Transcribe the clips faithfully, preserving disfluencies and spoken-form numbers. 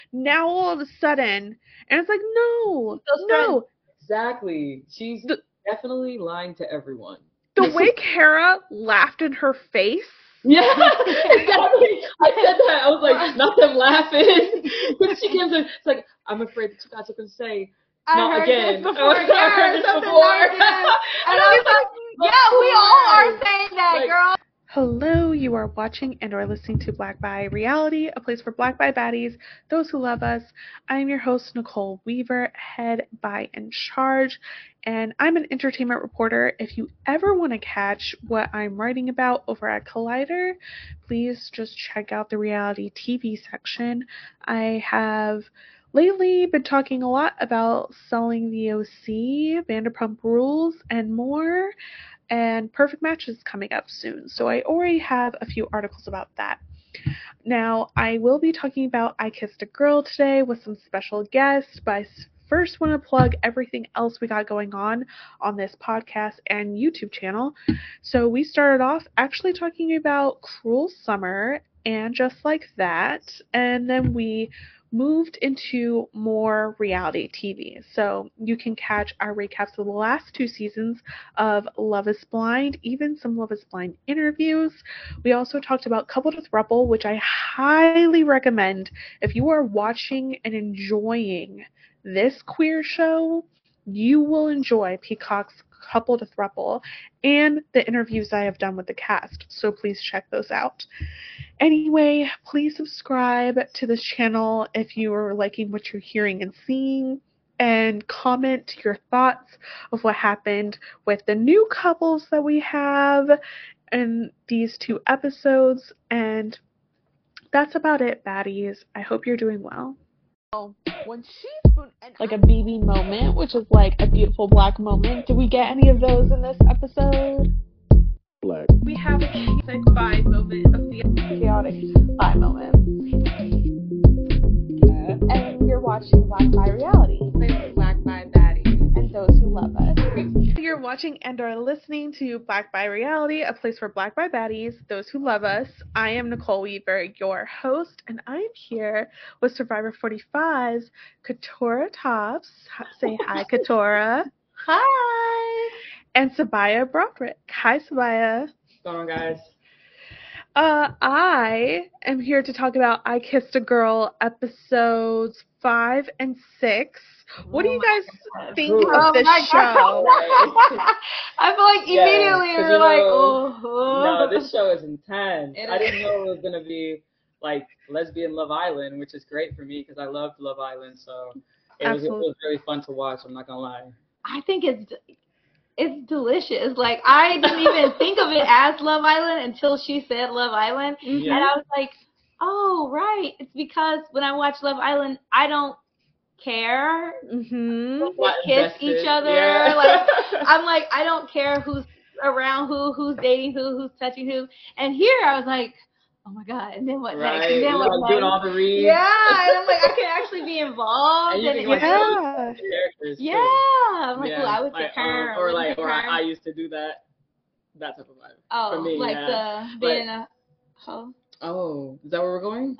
Now all of a sudden, and it's like, no, no. Exactly. She's the, definitely lying to everyone. The way Kara laughed in her face. Yeah, exactly. I said that. I was like, not them laughing. Because she came to, it's like, I'm afraid that you guys are going to say, I not heard again. This before. I yeah, heard this something before. Not again. And I was like, yeah, we all are saying that, like, girl. Hello, you are watching and or listening to Black Bi Reality, a place for Black Bi baddies, those who love us. I'm your host, Nicole Weaver, head bi in charge, and I'm an entertainment reporter. If you ever want to catch what I'm writing about over at Collider, please just check out the reality T V section. I have lately been talking a lot about Selling the O C, Vanderpump Rules, and more. And Perfect Match is coming up soon, so I already have a few articles about that. Now, I will be talking about I Kissed a Girl today with some special guests, but I first want to plug everything else we got going on on this podcast and YouTube channel. So we started off actually talking about Cruel Summer and Just Like That, and then we moved into more reality T V. So you can catch our recaps of the last two seasons of Love is Blind, even some Love is Blind interviews. We also talked about Couple to Throuple, which I highly recommend if you are watching and enjoying this queer show. You will enjoy Peacock's Couple to Throuple and the interviews I have done with the cast, so please check those out. Anyway, please subscribe to this channel if you are liking what you're hearing and seeing, and comment your thoughts of what happened with the new couples that we have in these two episodes. And that's about it, baddies. I hope you're doing well. When she like a B B moment, which is like a beautiful black moment. Did we get any of those in this episode? Black. We have a chaotic bi moment of the chaotic bi moment. Uh, and you're watching Black Bi Reality. Black Bi Baddies. And those who love us. You're watching and are listening to Black Bi Reality, a place for Black Bi baddies, those who love us. I am Nicole Weaver, your host, and I'm here with Survivor forty-five's Katora Tops. Say hi, Katora. Hi. And Sabaya Broderick. Hi, Sabaya. What's going on, guys? Uh, I am here to talk about I Kissed a Girl episodes five and six. What oh do you guys God. think Ooh. of this oh show? I feel like immediately yeah, you're like, know, oh. No, this show is intense. It I is. didn't know it was going to be like lesbian Love Island, which is great for me because I loved Love Island. So it was, it was really fun to watch. I'm not going to lie. I think it's it's delicious. Like, I didn't even think of it as Love Island until she said Love Island. Yeah. And I was like, oh, right. It's because when I watch Love Island, I don't care. Mm-hmm. They kiss each other. Yeah. Like, I'm like, I don't care who's around who, who's dating who, who's touching who. And here I was like, oh my God, and then what right. next? And then what like doing all the reads. Yeah, and I'm like, I can actually be involved. And you and can, like, yeah. characters yeah. Too. I'm like, yeah. well, I would like, pick her. Um, or like, or I, I used to do that. That type of vibe. Oh, for me, like yeah. the being like, a hoe. Oh, is that where we're going?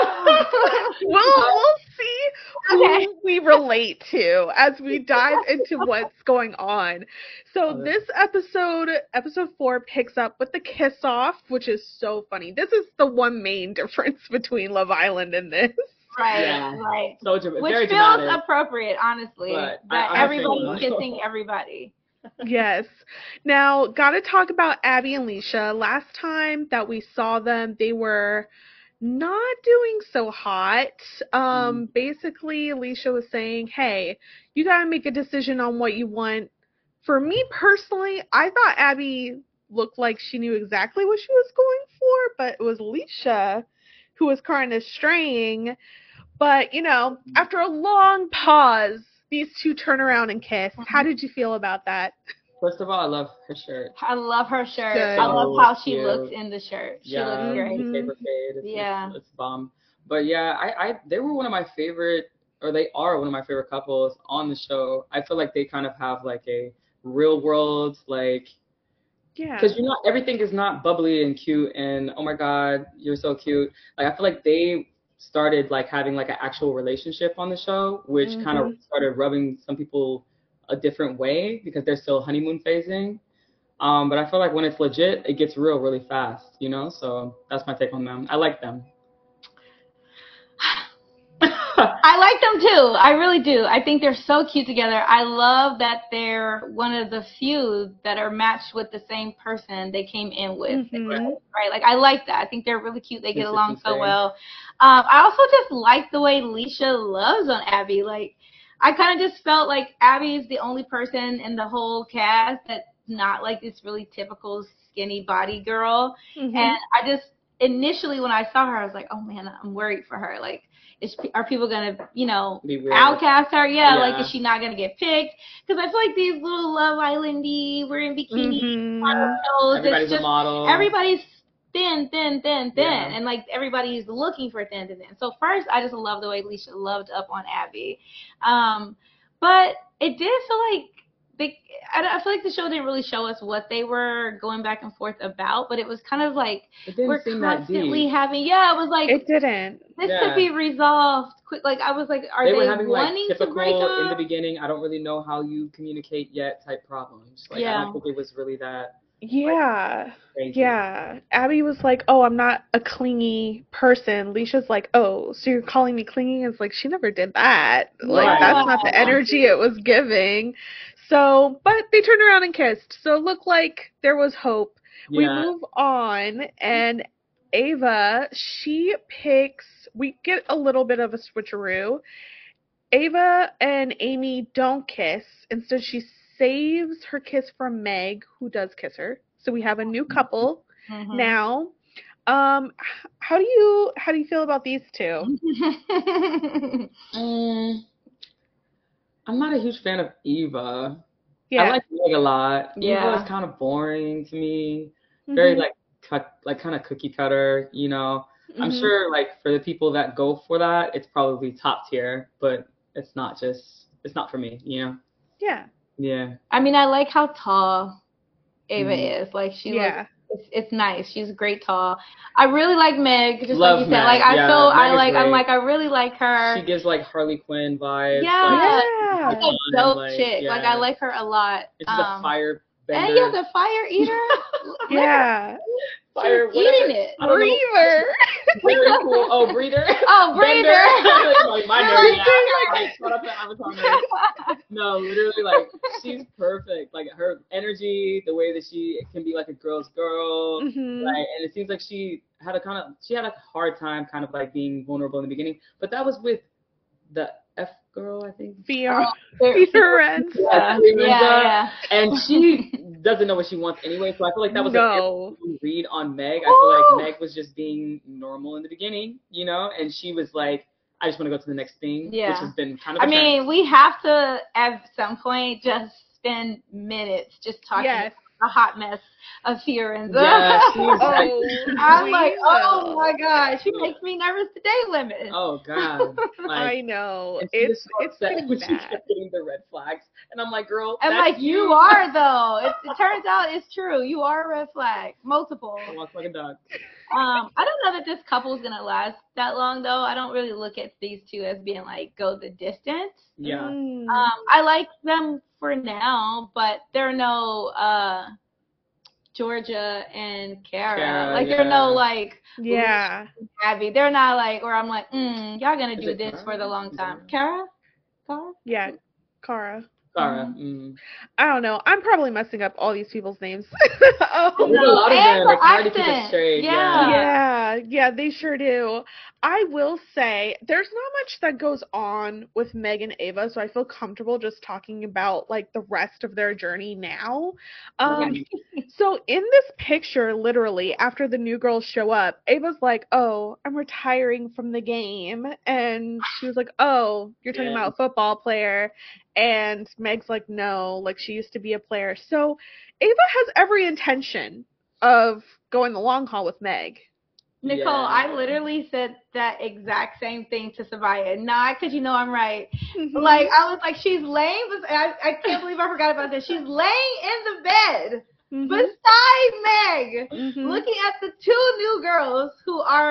Oh. we'll, we'll see who okay. we relate to as we dive into what's going on. So oh, this episode, episode four, picks up with the kiss-off, which is so funny. This is the one main difference between Love Island and this. Right, yeah. right. So, which very feels dramatic. appropriate, honestly. But that everybody's kissing everybody. Yes. Now, gotta talk about Abby and Leisha. Last time that we saw them, they were not doing so hot. Um, mm. Basically, Leisha was saying, hey, you gotta make a decision on what you want. For me personally, I thought Abby looked like she knew exactly what she was going for, but it was Leisha who was kind of straying. But, you know, after a long pause, these two turn around and kiss. How did you feel about that? First of all, I love her shirt. I love her shirt. Good. I love how she Cute. looks in the shirt. She yeah, looks great. The paper fade. It's, yeah. It's, it's bomb. But yeah, I, I, they were one of my favorite, or they are one of my favorite couples on the show. I feel like they kind of have like a real world, like, yeah. Because you know, everything is not bubbly and cute and, oh my God, you're so cute. Like, I feel like they started like having like an actual relationship on the show, which mm-hmm. kind of started rubbing some people a different way because they're still honeymoon phasing. Um, but I feel like when it's legit, it gets real really fast, you know? So that's my take on them. I like them. I like them too. I really do. I think they're so cute together. I love that they're one of the few that are matched with the same person they came in with. Mm-hmm. Right? Like, I like that. I think they're really cute. They get along so well. Um, I also just like the way Leisha loves on Abby. Like, I kind of just felt like Abby is the only person in the whole cast that's not like this really typical skinny body girl. Mm-hmm. And I just, initially when I saw her, I was like, oh man, I'm worried for her. Like, Is, are people going to, you know, outcast her? Yeah, yeah, like, is she not going to get picked? Because I feel like these little Love Island-y, we're in bikini mm-hmm. shows. Everybody's it's just, a model. Everybody's thin, thin, thin, thin. Yeah. And, like, everybody's looking for thin, thin, thin. So, first, I just love the way Leisha loved up on Abby. Um, but it did feel like, they, I, I feel like the show didn't really show us what they were going back and forth about, but it was kind of like we're constantly having, yeah, it was like it didn't. This yeah. could be resolved quick. Like I was like, are they, they were having, wanting like, to break up? in the beginning, I don't really know how you communicate yet type problems. Like yeah. I don't think it was really that. Yeah. Like, yeah. Abby was like, oh, I'm not a clingy person. Leisha's like, oh, so you're calling me clingy? It's like, she never did that. Like, right. that's not the energy it was giving. So, but they turned around and kissed. So it looked like there was hope. Yeah. We move on, and Ava, she picks, we get a little bit of a switcheroo. Ava and Amy don't kiss. Instead, she saves her kiss from Meg, who does kiss her. So we have a new couple mm-hmm. now. Um, how do you how do you feel about these two? um, I'm not a huge fan of Eva. Yeah. I like Meg a lot. Yeah. Eva is kind of boring to me. Mm-hmm. Very like cut, like kind of cookie cutter. You know, mm-hmm. I'm sure like for the people that go for that, it's probably top tier, but it's not just it's not for me. You know. Yeah. Yeah. I mean, I like how tall Ava mm. is. Like, she yeah. looks, it's, it's nice. She's great tall. I really like Meg, just Love like you said. Meg. Like, I yeah, feel, Meg I like, great. I'm like, I really like her. She gives, like, Harley Quinn vibes. Yeah. Like, yeah. She's a dope like, chick. Yeah. Like, I like her a lot. She's um, a fire bender. And yeah, the fire eater. yeah. Fire, She's eating it. Breather. Very cool. Oh, breather. Oh, breather. like my nerd. Like, shut up, Avatar nerd. No, literally, like, she's perfect. Like, her energy, the way that she can be like a girl's girl. Mm-hmm. Like, and it seems like she had a kind of, she had a hard time kind of like being vulnerable in the beginning. But that was with the F girl, I think. Fiora. Fiorez. Yeah, yeah, yeah. And she doesn't know what she wants anyway, so I feel like that was no. a read on Meg. I feel like Meg was just being normal in the beginning, you know, and she was like, I just want to go to the next thing, yeah. which has been kind of I mean, trend. We have to, at some point, just spend minutes just talking yes. about a hot mess of Fiorenza. Yeah, oh, I'm like, oh my god, she makes me nervous to day limit. Oh god, like, I know. It's so it's getting when she kept getting the red flags, and I'm like, girl, and that's like you. you are though. It, it turns out it's true. You are a red flag, multiple. I walk like a dog. Um, I don't know that this couple is gonna last that long though. I don't really look at these two as being like go the distance. Yeah. Mm. Um, I like them for now, but they're no uh Georgia and Kara. Kara like, yeah. They're no, like, yeah. Abby. They're not, like, where I'm like, mm, y'all gonna do this Kara? For the long time. Kara? Kara? Yeah, Kara. Kara. Mm-hmm. Mm. I don't know. I'm probably messing up all these people's names. oh, There's no. a lot of them. It's hard to keep it straight. Yeah. yeah. Yeah, yeah, they sure do. I will say there's not much that goes on with Meg and Ava, so I feel comfortable just talking about like the rest of their journey now. Um, so in this picture, literally, after the new girls show up, Ava's like, oh, I'm retiring from the game. And she was like, oh, you're talking yeah. about a football player. And Meg's like, no, like she used to be a player. So Ava has every intention of going the long haul with Meg. Nicole, yeah. I literally said that exact same thing to Sabaya. Not because you know I'm right. Mm-hmm. Like, I was like, she's laying, I, I can't believe I forgot about this. She's laying in the bed mm-hmm. beside Meg, mm-hmm. looking at the two new girls who are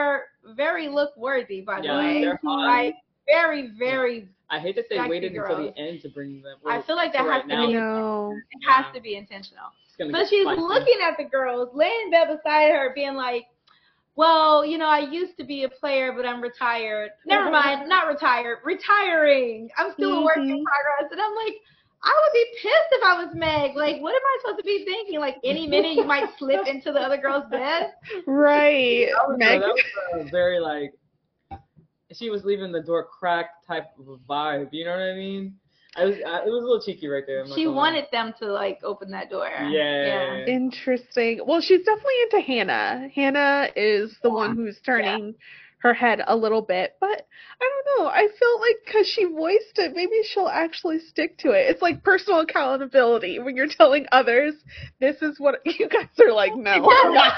very look worthy, by the Yeah, way. they're hot. Like, very, very. I hate that they sexy waited until girls. the end to bring them. I feel like that to has right to now. be. No. It has Yeah. to be intentional. It's gonna But get she's spicy. looking at the girls, laying in bed beside her, being like, well, you know, I used to be a player, but I'm retired. Never mind, not retired, retiring. I'm still a work in Mhm. progress. And I'm like, I would be pissed if I was Meg. Like, what am I supposed to be thinking? Like, any minute you might slip into the other girl's bed? Right. That was, Meg. a, that was a very, like, she was leaving the door cracked type of a vibe. You know what I mean? I was, I, it was a little cheeky right there. I'm not She gonna wanted them to, like, open that door. Yeah. Interesting. Well, she's definitely into Hannah. Hannah is the one who's turning her head a little bit, but I don't know. I feel like because she voiced it, maybe she'll actually stick to it. It's like personal accountability when you're telling others, this is what you guys are like, no. I'm not.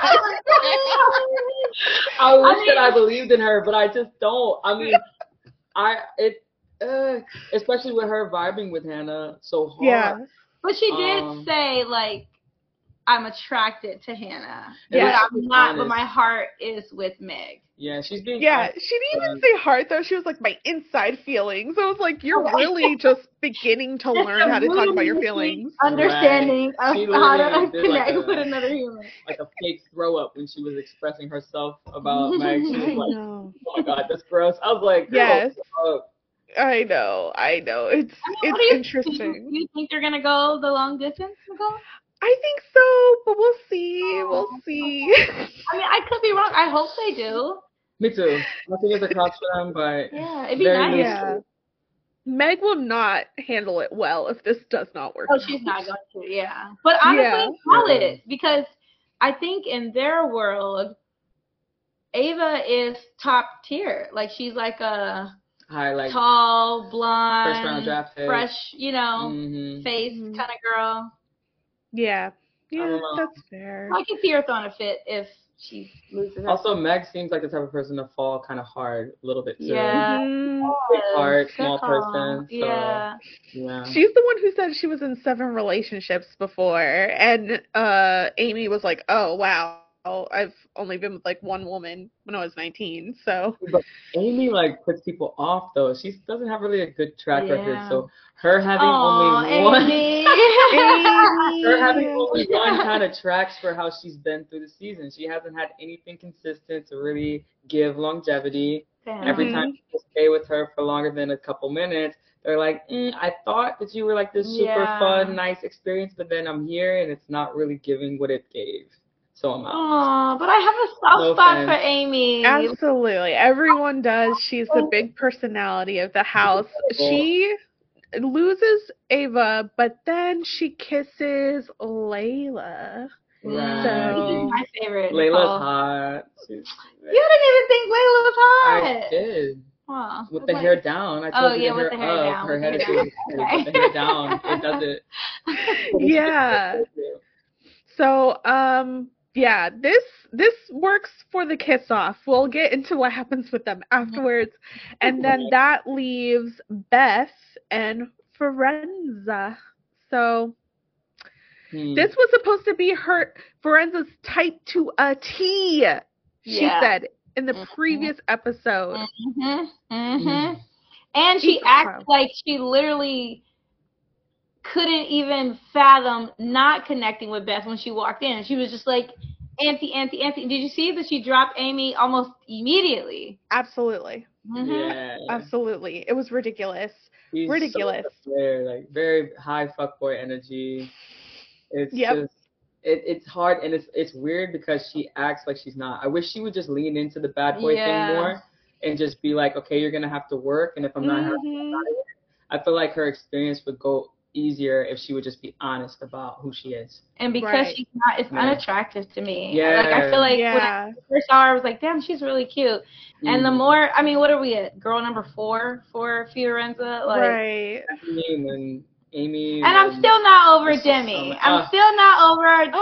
I wish I mean- that I believed in her, but I just don't. I mean, I it uh, especially with her vibing with Hannah so hard. Yeah. But she did Um, say, like, I'm attracted to Hannah. Yeah, but I'm not, but honest. my heart is with Meg. Yeah, she's being Yeah, honest. she didn't even say heart though. She was like my inside feelings. I was like, you're really just beginning to learn how to talk about your feelings. Understanding Right. of She how to literally did like connect a- with another human. like a fake throw up when she was expressing herself about Meg. She I was like, know. "Oh my god, that's gross." I was like, Yes. "Oh, I know. I know. It's I mean, it's what do you interesting. think? Do you think they're gonna go the long distance, Nicole? I think so, but we'll see. We'll see. I mean, I could be wrong. I hope they do. me too." Nothing is across for them, but Yeah, it'd be very nice. loose. Yeah. Meg will not handle it well if this does not work. Oh, out. she's not going to. Yeah, but honestly, Yeah. call Yeah. it because I think in their world, Ava is top tier. Like she's like a Hi, like tall, blonde, first round draft pick. fresh, you know, Mhm. face Mhm. kind of girl. Yeah. Yeah, don't know. that's fair. I could see her throwing a fit if she loses her. Also, Meg seems like the type of person to fall kind of hard a little bit too. Yeah. Mhm. Big heart, Good small call. person. So, Yeah. yeah. She's the one who said she was in seven relationships before, and uh, Amy was like, "Oh wow, I've only been with like one woman when I was nineteen." So But Amy like puts people off though. She doesn't have really a good track record. Yeah. So her having Aw, only one, Amy. Amy. her having only one kind of tracks for how she's been through the season. She hasn't had anything consistent to really give longevity. Damn. Every Mhm. time people stay with her for longer than a couple minutes, they're like, mm, I thought that you were like this super Yeah. fun, nice experience, but then I'm here and it's not really giving what it gave. So I'm out. Aw, but I have a soft No spot offense. for Amy. Absolutely, everyone does. She's the big personality of the house. She loses Ava, but then she kisses Layla. Mm, So- she's my favorite. Layla's Nicole. hot. She's- You didn't even think Layla was hot. I did. Aw, With the like- hair down. I Oh, told you yeah, the with hair the hair up. down, Her with head the is hair really down. with the hair down. It does it. Yeah. So, um, yeah, this this works for the kiss off. We'll get into what happens with them afterwards, and then that leaves Beth and Forenza. So Hmm. this was supposed to be her Forenza's type to a T. She Yeah. said in the Mhm. previous episode. Mhm. Mhm. Mm. And she Eat acts crow. like she literally couldn't even fathom not connecting with Beth when she walked in. She was just like, Auntie, Auntie, Auntie. Did you see that she dropped Amy almost immediately? Absolutely, Mhm. Yeah. absolutely, it was ridiculous. He's so ridiculous. there, like very high fuckboy energy. It's Yep. just it, it's hard and it's it's weird because she acts like she's not. I wish she would just lean into the bad boy Yeah. thing more and just be like, okay, you're gonna have to work, and if I'm not happy Mhm. about it, I feel like her experience would go easier if she would just be honest about who she is. And because Right. she's not, it's Yeah. unattractive to me. Yeah. Like, I feel like when I Yeah. first saw her, I was like, damn, she's really cute. And the Mm. more, I mean, what are we at? Girl number four for Fiorenza? Like, Right. Amy and then Amy. And I'm still not over Just Demi. some- I'm uh, still not over. I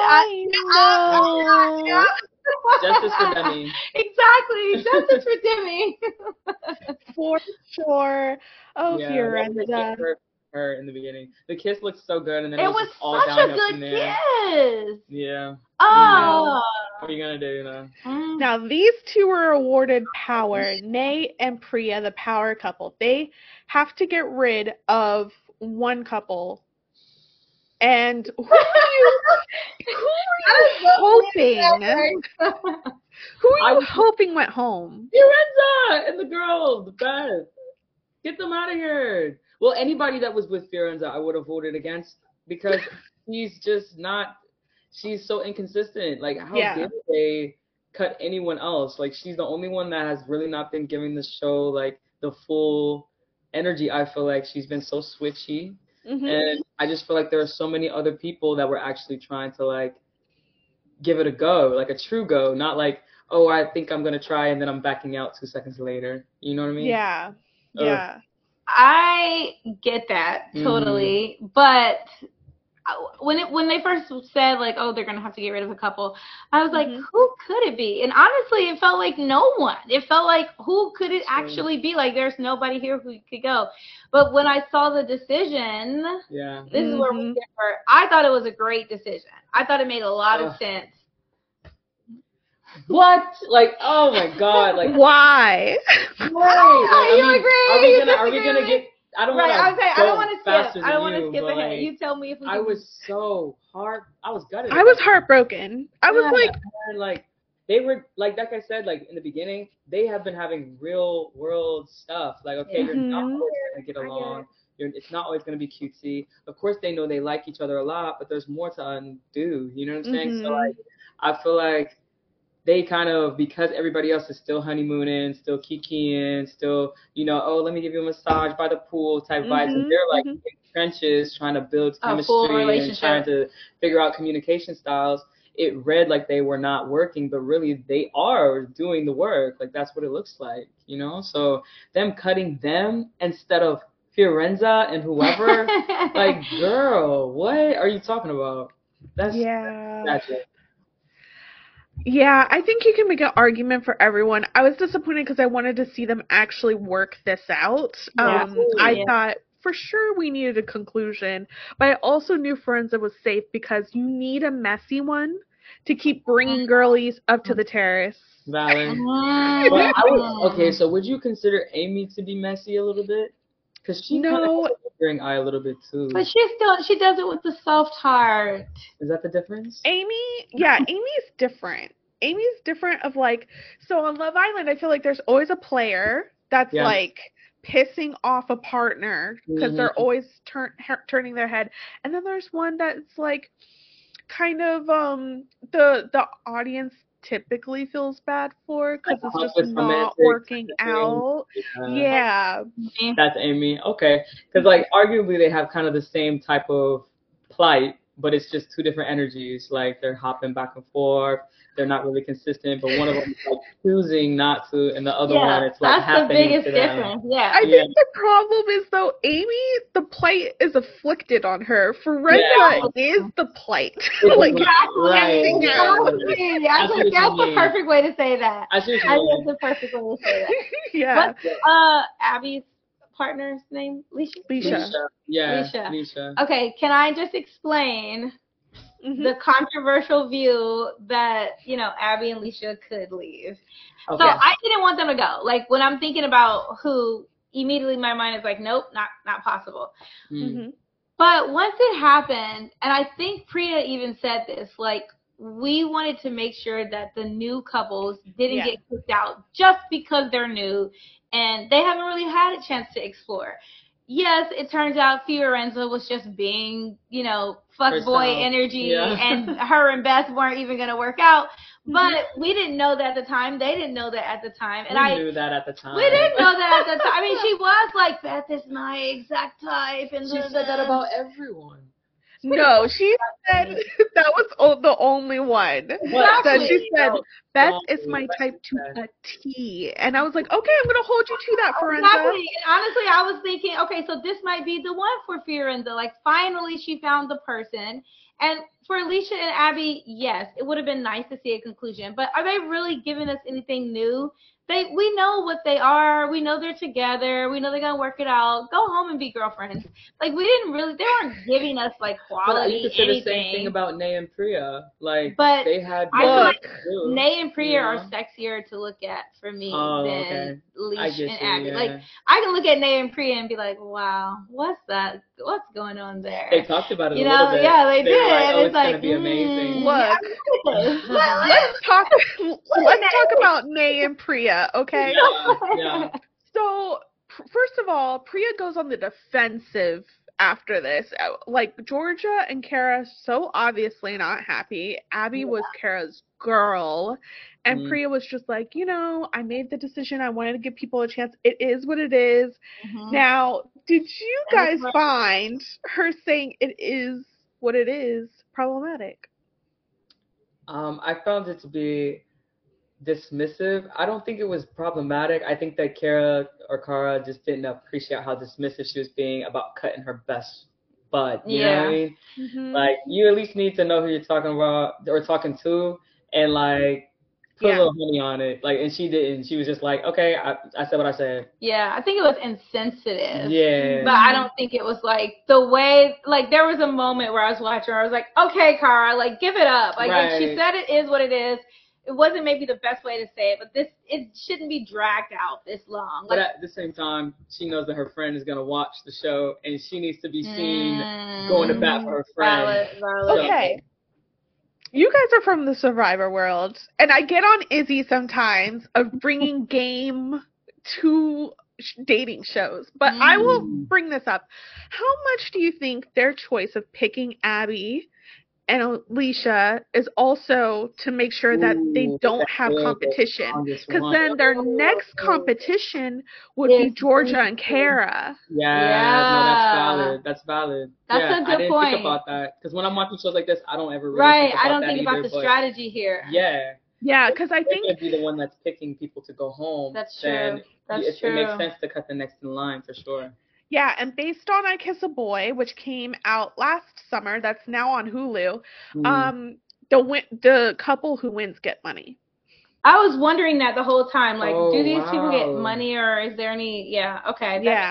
know. Justice for Demi. Exactly. Justice for Demi. For sure. Oh, Yeah, that was a Fiorenza. good for her in the beginning. The kiss looked so good, and then It it was, was just all such a downhill from good there. kiss. Yeah. Oh, What are you gonna do, you know? Now, these two were awarded power. Nay and Priya, the power couple. They have to get rid of one couple. And who are you, who are you hoping? Who are you hoping went home? Fiorenza and the girl, the best. Get them out of here. Well, anybody that was with Fiorenza, I would have voted against because she's just not. She's so inconsistent. Like, how Yeah. dare they cut anyone else? Like, she's the only one that has really not been giving the show like the full energy. I feel like she's been so switchy, Mm-hmm. and I just feel like there are so many other people that were actually trying to like give it a go, like a true go, not like, oh, I think I'm gonna try and then I'm backing out two seconds later. You know what I mean? Yeah. Yeah. I get that totally, mm-hmm. but when it when they first said like, oh, they're gonna have to get rid of a couple, I was like, mm-hmm. who could it be? And honestly, it felt like no one. It felt like, who could it actually be? Like, there's nobody here who could go. But when I saw the decision, yeah, this mm-hmm. is where we differ. I thought it was a great decision. I thought it made a lot of sense. What? Like, oh my God! Like, why? Right. Like, I you mean, agree? Are we you gonna? Are we gonna get? I don't right, want to. I don't want to skip. I don't want to skip ahead. Like, you tell me if we. I can... was so hard. I was gutted. I was heartbroken. I was yeah, like, man, like they were like like I said, like in the beginning, they have been having real world stuff. Like, okay, mm-hmm. you're not always gonna get along. You're, it's not always gonna be cutesy. Of course, they know they like each other a lot, but there's more to undo. You know what I'm saying? Mm-hmm. So like, I feel like. They kind of, because everybody else is still honeymooning, still kikiing, still, you know, oh, let me give you a massage by the pool type mm-hmm, vibes. And they're like mm-hmm. in trenches trying to build chemistry and trying to figure out communication styles. It read like they were not working, but really they are doing the work. Like, that's what it looks like, you know? So them cutting them instead of Fiorenza and whoever, like, girl, what are you talking about? That's yeah. That's it. Yeah, I think you can make an argument for everyone. I was disappointed because I wanted to see them actually work this out. Yeah, um, I yeah. thought for sure we needed a conclusion, but I also knew Fiorenza was safe because you need a messy one to keep bringing girlies up to the terrace. Valid. But I would, okay, so would you consider Amy to be messy a little bit? Because she no. kind of has a flickering eye a little bit too. But she still she does it with the soft heart. Is that the difference? Amy, yeah, Amy's different. Amy's different of like, so on Love Island, I feel like there's always a player that's yeah. like pissing off a partner because mm-hmm. they're always turn her- turning their head, and then there's one that's like kind of um the the audience typically feels bad for because it's just not working out. Yeah. yeah. That's Amy. Okay. Because, like, arguably they have kind of the same type of plight, but it's just two different energies. Like, they're hopping back and forth. They're not really consistent, but one of them is like choosing not to, and the other yeah, one it's like happening that's the biggest to them. difference. Yeah. I yeah. think the problem is though, Amy, the plight is afflicted on her. Fiorenza yeah. is the plight. like right. Exactly. I think that's the perfect way to say that. I think that's the perfect way to say that. yeah. What's uh Abby's partner's name? Leisha? Leisha. Yeah. Leisha. Leisha. Okay, can I just explain Mm-hmm. the controversial view that, you know, Abby and Leisha could leave. Okay. So I didn't want them to go. Like, when I'm thinking about who, immediately my mind is like, nope, not not possible. Mm-hmm. But once it happened, and I think Priya even said this, like, we wanted to make sure that the new couples didn't yeah. get kicked out just because they're new and they haven't really had a chance to explore. Yes, it turns out Fiorenza was just being, you know, fuckboy energy, yeah. and her and Beth weren't even going to work out. But mm-hmm. we didn't know that at the time. They didn't know that at the time. And we I knew that at the time. We didn't know that at the time. I mean, she was like, Beth is my exact type. And she said that about everyone. No, she said that was o- the only one. Exactly. That she said, Beth is my type to a T. And I was like, okay, I'm going to hold you to that, Fiorenza. Exactly. And honestly, I was thinking, okay, so this might be the one for Fiorenza. Like, finally she found the person. And for Alicia and Abby, yes, it would have been nice to see a conclusion. But are they really giving us anything new? they we know what they are. We know they're together. We know they're gonna work it out. Go home and be girlfriends. Like we didn't really. They weren't giving us like quality But you could say anything. the same thing about Nay and Priya. Like but they had. I feel like too, Nay and Priya you know? are sexier to look at for me oh, than okay. Leash and you, Abby. yeah. Like I can look at Nay and Priya and be like, wow, what's that? What's going on there? They talked about it you a know, little bit. yeah, they, they did. Like, oh, it's, it's like, gonna be amazing. Mm, Look, yeah, let's talk. Let's talk about Nay and Priya, okay? Yeah, yeah. So, first of all, Priya goes on the defensive after this. Like, Georgia and Kara so obviously not happy. Abby yeah. was Kara's girl. And mm. Priya was just like, you know, I made the decision. I wanted to give people a chance. It is what it is. Mm-hmm. Now, did you guys find her saying it is what it is problematic? Um, I found it to be dismissive. I don't think it was problematic. I think that Kara or Kara just didn't appreciate how dismissive she was being about cutting her best bud. You yeah. know what I mean? Mm-hmm. Like, you at least need to know who you're talking about or talking to, and like put yeah. a little honey on it. Like, and she didn't. She was just like, okay, I, I said what I said. Yeah, I think it was insensitive. Yeah. But I don't think it was like the way, like there was a moment where I was watching her, I was like, okay, Kara, like give it up. Like right. if she said it is what it is. It wasn't maybe the best way to say it, but this it shouldn't be dragged out this long. Like, but at the same time, she knows that her friend is gonna watch the show, and she needs to be seen mm, going to bat for her friend. Valid, valid. Okay, you guys are from the Survivor world, and I get on Izzy sometimes of bringing game to dating shows, but mm. I will bring this up. How much do you think their choice of picking Abby and Alicia is also to make sure that Ooh, they don't have competition, because then their next competition would be Georgia and Kara. Yeah, yeah. no, that's valid. That's valid. That's yeah, a good I didn't point. think about that, because when I'm watching shows like this, I don't ever really right. think about I don't that think either, about the but strategy here. Yeah. Yeah, because I think they'd be the one that's picking people to go home. That's true. Then that's it, true. It makes sense to cut the next in line for sure. Yeah, and based on I Kiss a Boy, which came out last summer, that's now on Hulu, mm. um, the win- the couple who wins get money. I was wondering that the whole time. Like, oh, do these wow. people get money, or is there any? Yeah, okay. Yeah.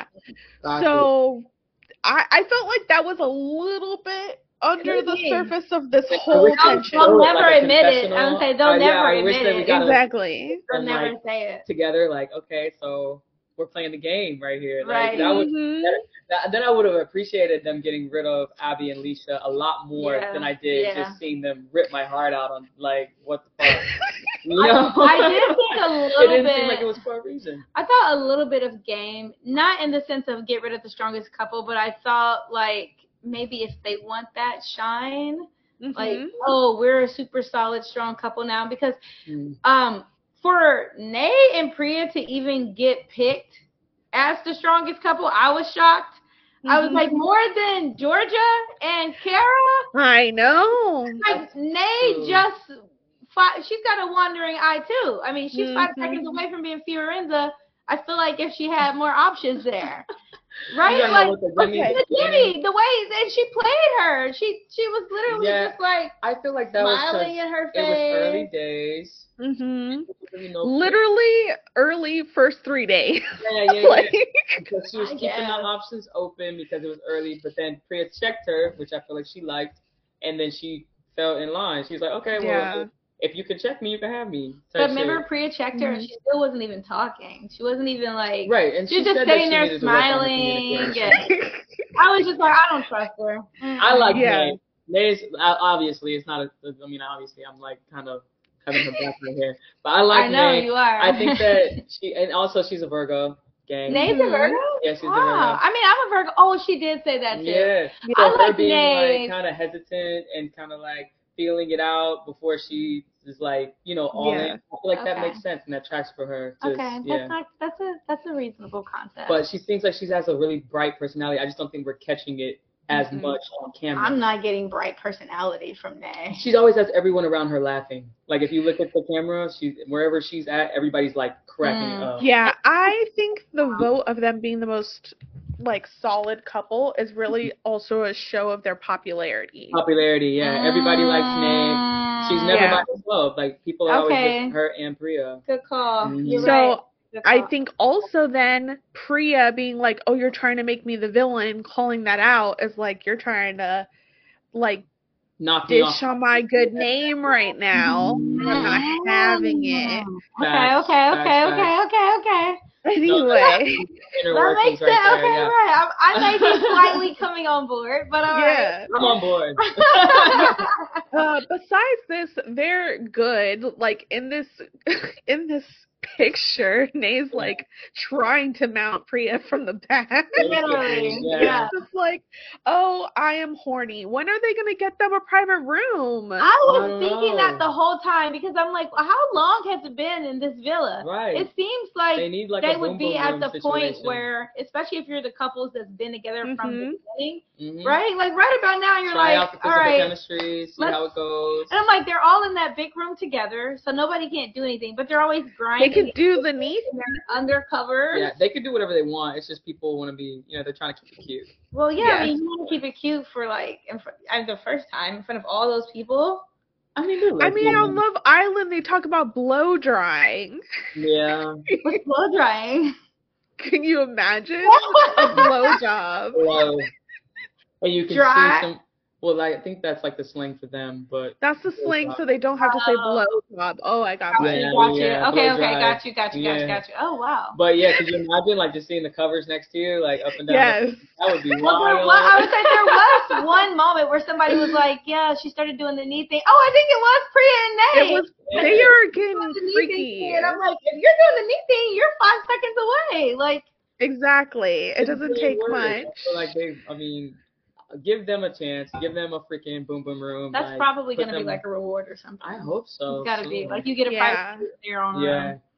So I I felt like that was a little bit under the surface of this whole tension. They'll never like admit it. I would say they'll uh, never yeah, admit it. Exactly. They'll and, never like, say it. Together, like, okay, so we're playing the game right here. Like, right. That would, mm-hmm. that, that, then I would have appreciated them getting rid of Abby and Leisha a lot more yeah. than I did yeah. just seeing them rip my heart out on, like, what the fuck. You know? I, I did think a little bit. It didn't bit, seem like it was for a reason. I thought a little bit of game, not in the sense of get rid of the strongest couple, but I thought, like, maybe if they want that shine, mm-hmm. like, oh, we're a super solid, strong couple now. Because mm. um, for Nay and Priya to even get picked as the strongest couple, I was shocked. Mm-hmm. I was like, more than Georgia and Kara? I know. Like, Nay Ooh. just, five, she's got a wandering eye, too. I mean, she's mm-hmm. five seconds away from being Fiorenza. I feel like if she had more options there. Right, like okay. Jimmy, the way and she played her, she she was literally yeah, just like I feel like that smiling was in her face. It was early days. Mm-hmm. No literally early first three days. Yeah, yeah, like, yeah. Because she was I keeping guess. the options open because it was early, but then Priya checked her, which I feel like she liked, and then she fell in line. She was like, okay, well. Yeah. If you can check me, you can have me. But remember, Priya checked her, and she still wasn't even talking. She wasn't even like, right, and she, she was just sitting there smiling. And I was just like, I don't trust her. Mm-hmm. I like yeah. Nay. Nay's obviously it's not. A, I mean, obviously, I'm like kind of having her back right here, but I like I know Nay. you are. I think that she, and also she's a Virgo. Gang. Nay's a Virgo? Yeah, she's wow. a Virgo. I mean, I'm a Virgo. Oh, she did say that too. Yeah. yeah. So I her like being Nay. like kind of hesitant and kind of like feeling it out before she is like, you know, all yeah. in. I feel like okay. that makes sense and that tracks for her. Just, okay, yeah. that's not that's a that's a reasonable concept. But she seems like she has a really bright personality. I just don't think we're catching it as mm-hmm. much on camera. I'm not getting bright personality from Nay. She always has everyone around her laughing. Like if you look at the camera, she's wherever she's at, everybody's like cracking mm. up. Yeah, I think the vote of them being the most like solid couple is really also a show of their popularity. Popularity, yeah. Mm. Everybody likes Nay. she's never Yeah. by herself. Like people are Okay. always with her and Priya. Good call. Mhm. You're So right. Good I call. think also then Priya being like, oh, you're trying to make me the villain, calling that out is like, you're trying to like Knock me dish off. on my good name right now. I'm not having it. Okay, Facts, okay, facts, okay, okay, facts. okay, okay. Anyway, Inner That workings makes sense. right there, Okay, yeah. right. I'm, I may be slightly coming on board, but all right. yeah. I'm on board. Uh, besides this, they're good. Like in this, in this picture, Nay's like trying to mount Priya from the back. Literally, Yeah. yeah. It's just like, oh, I am horny. When are they gonna get them a private room? I I was don't thinking know. that the whole time because I'm like, how long has it been in this villa? Right. It seems like They need like they a would boom be boom at room the point situation. where, especially if you're the couples that's been together from the Mhm. beginning, Mhm. right? Like right about now, you're Try like, out the all physical right. chemistry, see let's- how it goes. And I'm like, they're all in that big room together, so nobody can't do anything, but they're always They grinding. could do the knee. Undercover. Yeah, they can do whatever they want. It's just people want to be, you know, they're trying to keep it cute. Well, yeah, I Yes. mean, you want to keep it cute for like in fr- uh, the first time in front of all those people. I mean, they're I mean, on lesbians. Love Island, they talk about blow drying. Yeah. What's blow drying? Can you imagine a blow job? Hello. And you can Dry. see some. Well, I think that's like the slang for them, but That's the slang, so they don't have to say Oh. blow job. Oh, I got Got it. Yeah, you, got you. yeah, Okay, blow okay, dry. got you, got you, got you, Yeah. got you. Oh wow. but yeah, could you imagine like just seeing the covers next to you, like up and down? Yes. That would be Well, there wild. was, I would say there was one moment where somebody was like, "Yeah, she started doing the knee thing." Oh, I think it was Priya and Nate. It was, they are getting Doing the knee freaky. thing, and I'm like, if you're doing the knee thing, you're five seconds away. Like, Exactly. It It's doesn't really take work. much. I feel like they, I mean, give them a chance. Give them a freaking boom boom room. that's like, probably put gonna be them- like a reward or something. I hope so. It's gotta be soon. like you get a Yeah. private in your own Yeah. room.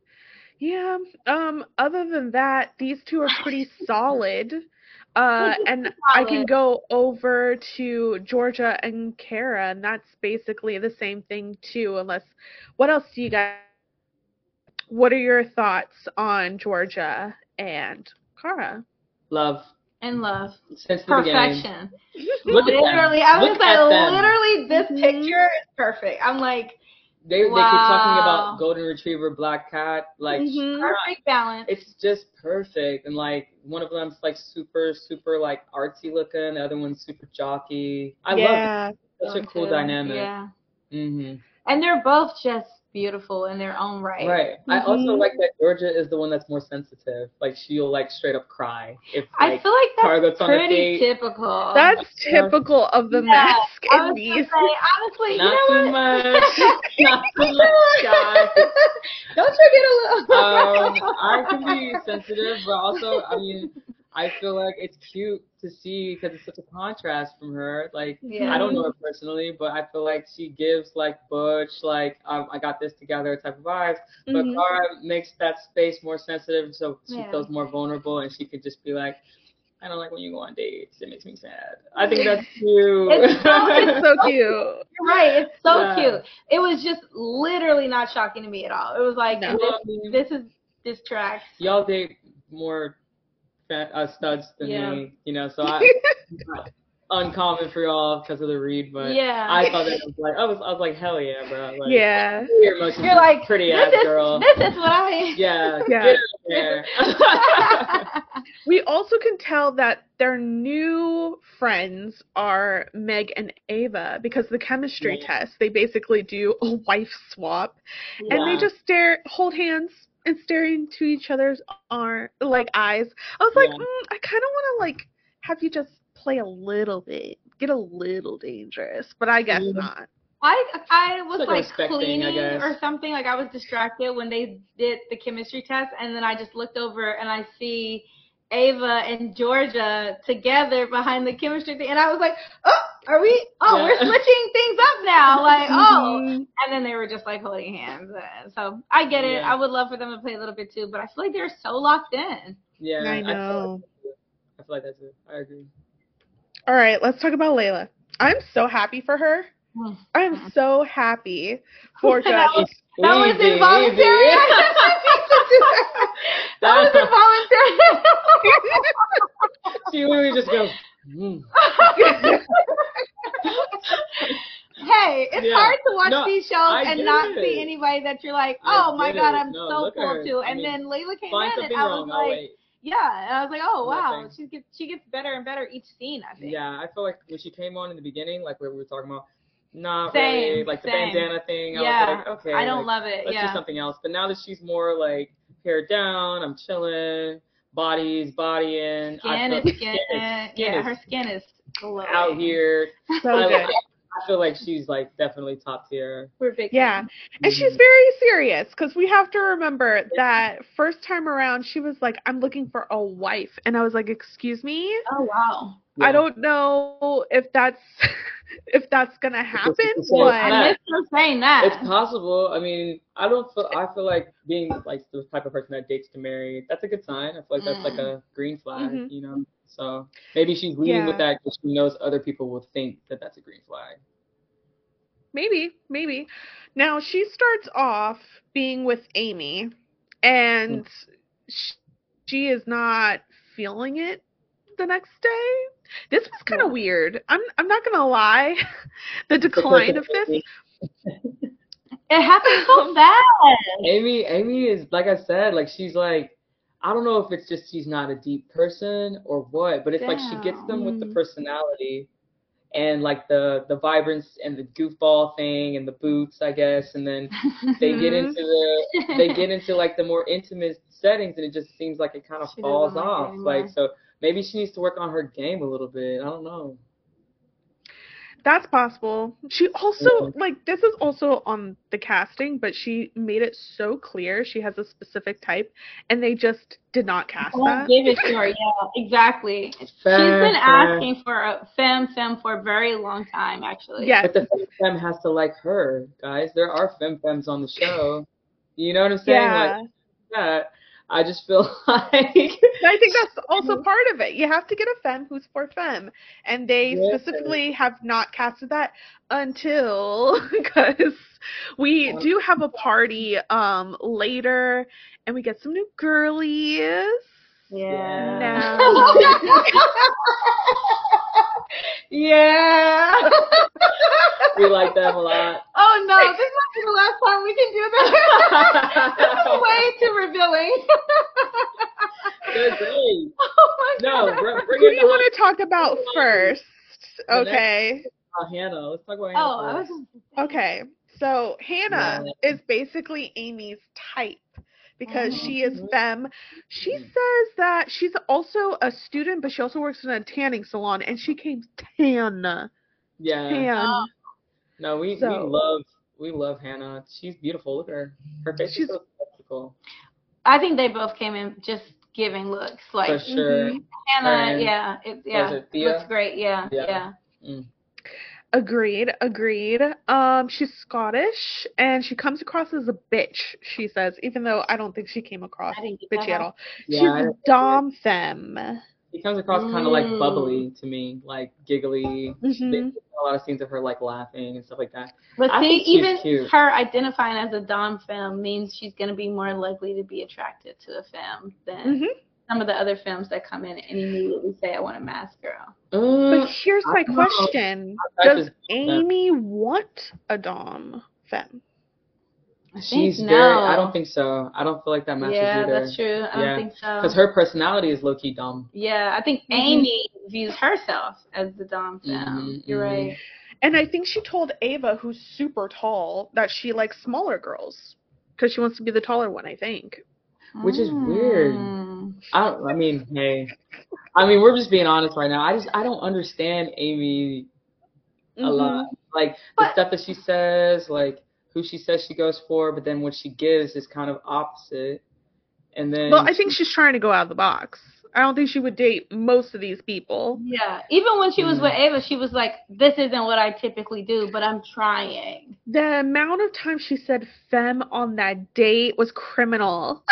Yeah. Um. Other than that, these two are pretty solid. Uh, and I can Solid. go over to Georgia and Kara, and that's basically the same thing too. Unless, what else do you guys? What are your thoughts on Georgia and Kara? Love And love. since the beginning. Perfection. Look at them. Literally, I was Look like, at them. literally, this Mhm. picture is perfect. I'm like, They they keep Wow. talking about golden retriever, black cat. Like Mhm. perfect balance. it's just perfect. And like one of them's like super super like artsy looking. The other one's super jockey. I love yeah. it. Such a Them cool too. dynamic. Yeah. hmm And they're both just beautiful in their own right. Right. I also Mhm. like that Georgia is the one that's more sensitive. Like she'll like straight up cry if I like feel like Target's that's on the pretty date. typical. That's typical of the Yeah, mask I in was gonna these. say, honestly, Not you too know what? much. Not too much, guys. Don't you get a little? um, I can be sensitive, but also, I mean, I feel like it's cute to see because it's such a contrast from her. Like, Yeah. I don't know her personally, but I feel like she gives like butch, like um, I got this together type of vibes. But Mhm. Cara makes that space more sensitive, so she Yeah. feels more vulnerable, and she could just be like, I don't like when you go on dates. It makes me sad. I think that's cute. It's so- It's so cute. You're right. It's so Yeah. cute. It was just literally not shocking to me at all. It was like, No. Well, I mean, this, this is this tracks. y'all date more fa- uh, studs than Yeah. me, you know, so I uncommon for y'all because of the read, but Yeah. I thought that was like I was I was like hell yeah, bro. Like, Yeah. your emotions You're like, pretty this ass is, girl. This is what I. Yeah, Yeah. get out there. We also can tell that their new friends are Meg and Ava because the chemistry Yeah. test, they basically do a wife swap and they Yeah. just stare, hold hands and stare into each other's arm, like eyes. I was like, Yeah. mm, I kind of want to like have you just play a little bit, get a little dangerous, but I guess Yeah. not. I I was It's like a like, respect thing, cleaning I guess. or something. Like I was distracted when they did the chemistry test, and then I just looked over and I see Ava and Georgia together behind the chemistry thing, and I was like, oh, are we? Oh, Yeah. we're switching things up now. Like, oh. Mhm. And then they were just like holding hands. And so I get it. Yeah. I would love for them to play a little bit too, but I feel like they're so locked in. Yeah, I feel like know. that's it. I feel like that's it. I agree. All right, let's talk about Layla. I'm so happy for her. Mm. I'm so happy for And that just was, that was Easy, involuntary. easy. That was involuntary. She literally just goes, mm. Hey, it's it's yeah. hard to watch no, these shows I and get not it. see anybody that you're like, I oh my get god, it. I'm No, so look at cool her. to. I And mean, then Layla came find in, and something I wrong. was I'll like, wait. yeah, and I was like, oh wow, Nothing. she gets she gets better and better each scene. I think. Yeah, I feel like when she came on in the beginning, like where we were talking about, not Same, really, like the same. bandana thing. I Yeah, was like, okay, I don't like, love it. let's Yeah. do something else. But now that she's more like hair down, I'm chilling, body's bodying. Skin I feel, is skin. skin Yeah, is her skin is glowing. out here. So I, good. I feel like she's like definitely top tier. We're big. Yeah. fans. And she's very serious because we have to remember that first time around, she was like, I'm looking for a wife. And I was like, excuse me? Oh wow. Yeah. I don't know if that's if that's gonna happen, It's the same but thing. I missed her saying that. It's possible. I mean, I don't feel. I feel like being like the type of person that dates to marry. That's a good sign. I feel like that's like a green flag, Mhm. you know. So maybe she's leading with Yeah. that because she knows other people will think that that's a green flag. maybe, maybe. Now she starts off being with Amy, and sh- she is not feeling it the next day. This was kind of Yeah. weird. I'm I'm not gonna lie. The decline of this. It happened so fast. Amy, Amy is like I said, like she's like, I don't know if it's just she's not a deep person or what, but it's like she gets them with the Damn. personality and like the the vibrance and the goofball thing and the boots, I guess, and then they get Mhm. into the they get into like the more intimate settings and it just seems like it kind of She falls doesn't like it off. anymore. Like so maybe she needs to work on her game a little bit. I don't know. That's possible. She also, Mhm. like, this is also on the casting, but she made it so clear she has a specific type, and they just did not cast Won't that. give it to her. Yeah, exactly. She's Fair, been fair. asking for a femme femme for a very long time, actually. Yes. But the femme femme has to like her, guys. There are femme femmes on the show. You know what I'm saying? Yeah. Like that. I just feel like And I think that's also part of it. You have to get a femme who's for femme. And they Yeah. specifically have not casted that until, because we do have a party um later, and we get some new girlies. Yeah. Now. Yeah. we like them a lot. Oh no, this might be the last time we can do that. This is way too revealing. They're great. Oh my No, god. br- bring Who in do the you want to talk about whole- first? The next- Okay. uh, Hannah. Let's talk about Hannah. Oh, I was first. Okay. So Hannah Yeah. is basically Amy's type because Mhm. she is femme. She says that she's also a student, but she also works in a tanning salon, and she came tan. Yeah. Tan. Oh. No, we, we So- love we love Hannah. She's beautiful. Look at her. Her face She's- is so symmetrical. I think they both came in just giving looks. For Like sure. Mhm. Hannah, And- yeah, it, yeah, it Thea? looks great. Yeah, Yeah. yeah. Agreed, agreed. Um, she's Scottish, and she comes across as a bitch, she says, even though I don't think she came across I didn't get bitchy that at out. all. Yeah, She's I- a dom femme. She comes across kind of like Mm. bubbly to me, like giggly. Mhm. There's a lot of scenes of her like laughing and stuff like that. But I see, think she's even cute. her identifying as a dom femme means she's going to be more likely to be attracted to a femme than Mhm. some of the other femmes that come in and immediately say, I want a mask girl. But Uh, here's I my don't know. question. I Does just- Amy want a dom femme? I think she's no. very. I don't think so. I don't feel like that matches Yeah, either. that's true. I Yeah. don't think so. Because her personality is low key dumb. Yeah, I think Mhm. Amy views herself as the dom femme. Mhm, You're mhm. right. And I think she told Ava, who's super tall, that she likes smaller girls because she wants to be the taller one, I think. Which is weird. Mm. I don't. I mean, hey. I mean, we're just being honest right now. I just I don't understand Amy a Mhm. lot. Like the But- stuff that she says, like who she says she goes for, but then what she gives is kind of opposite. And then Well, I think she's trying to go out of the box. I don't think she would date most of these people. Yeah, even when she was Mm. with Ava, she was like, "This isn't what I typically do, but I'm trying." The amount of times she said femme on that date was criminal.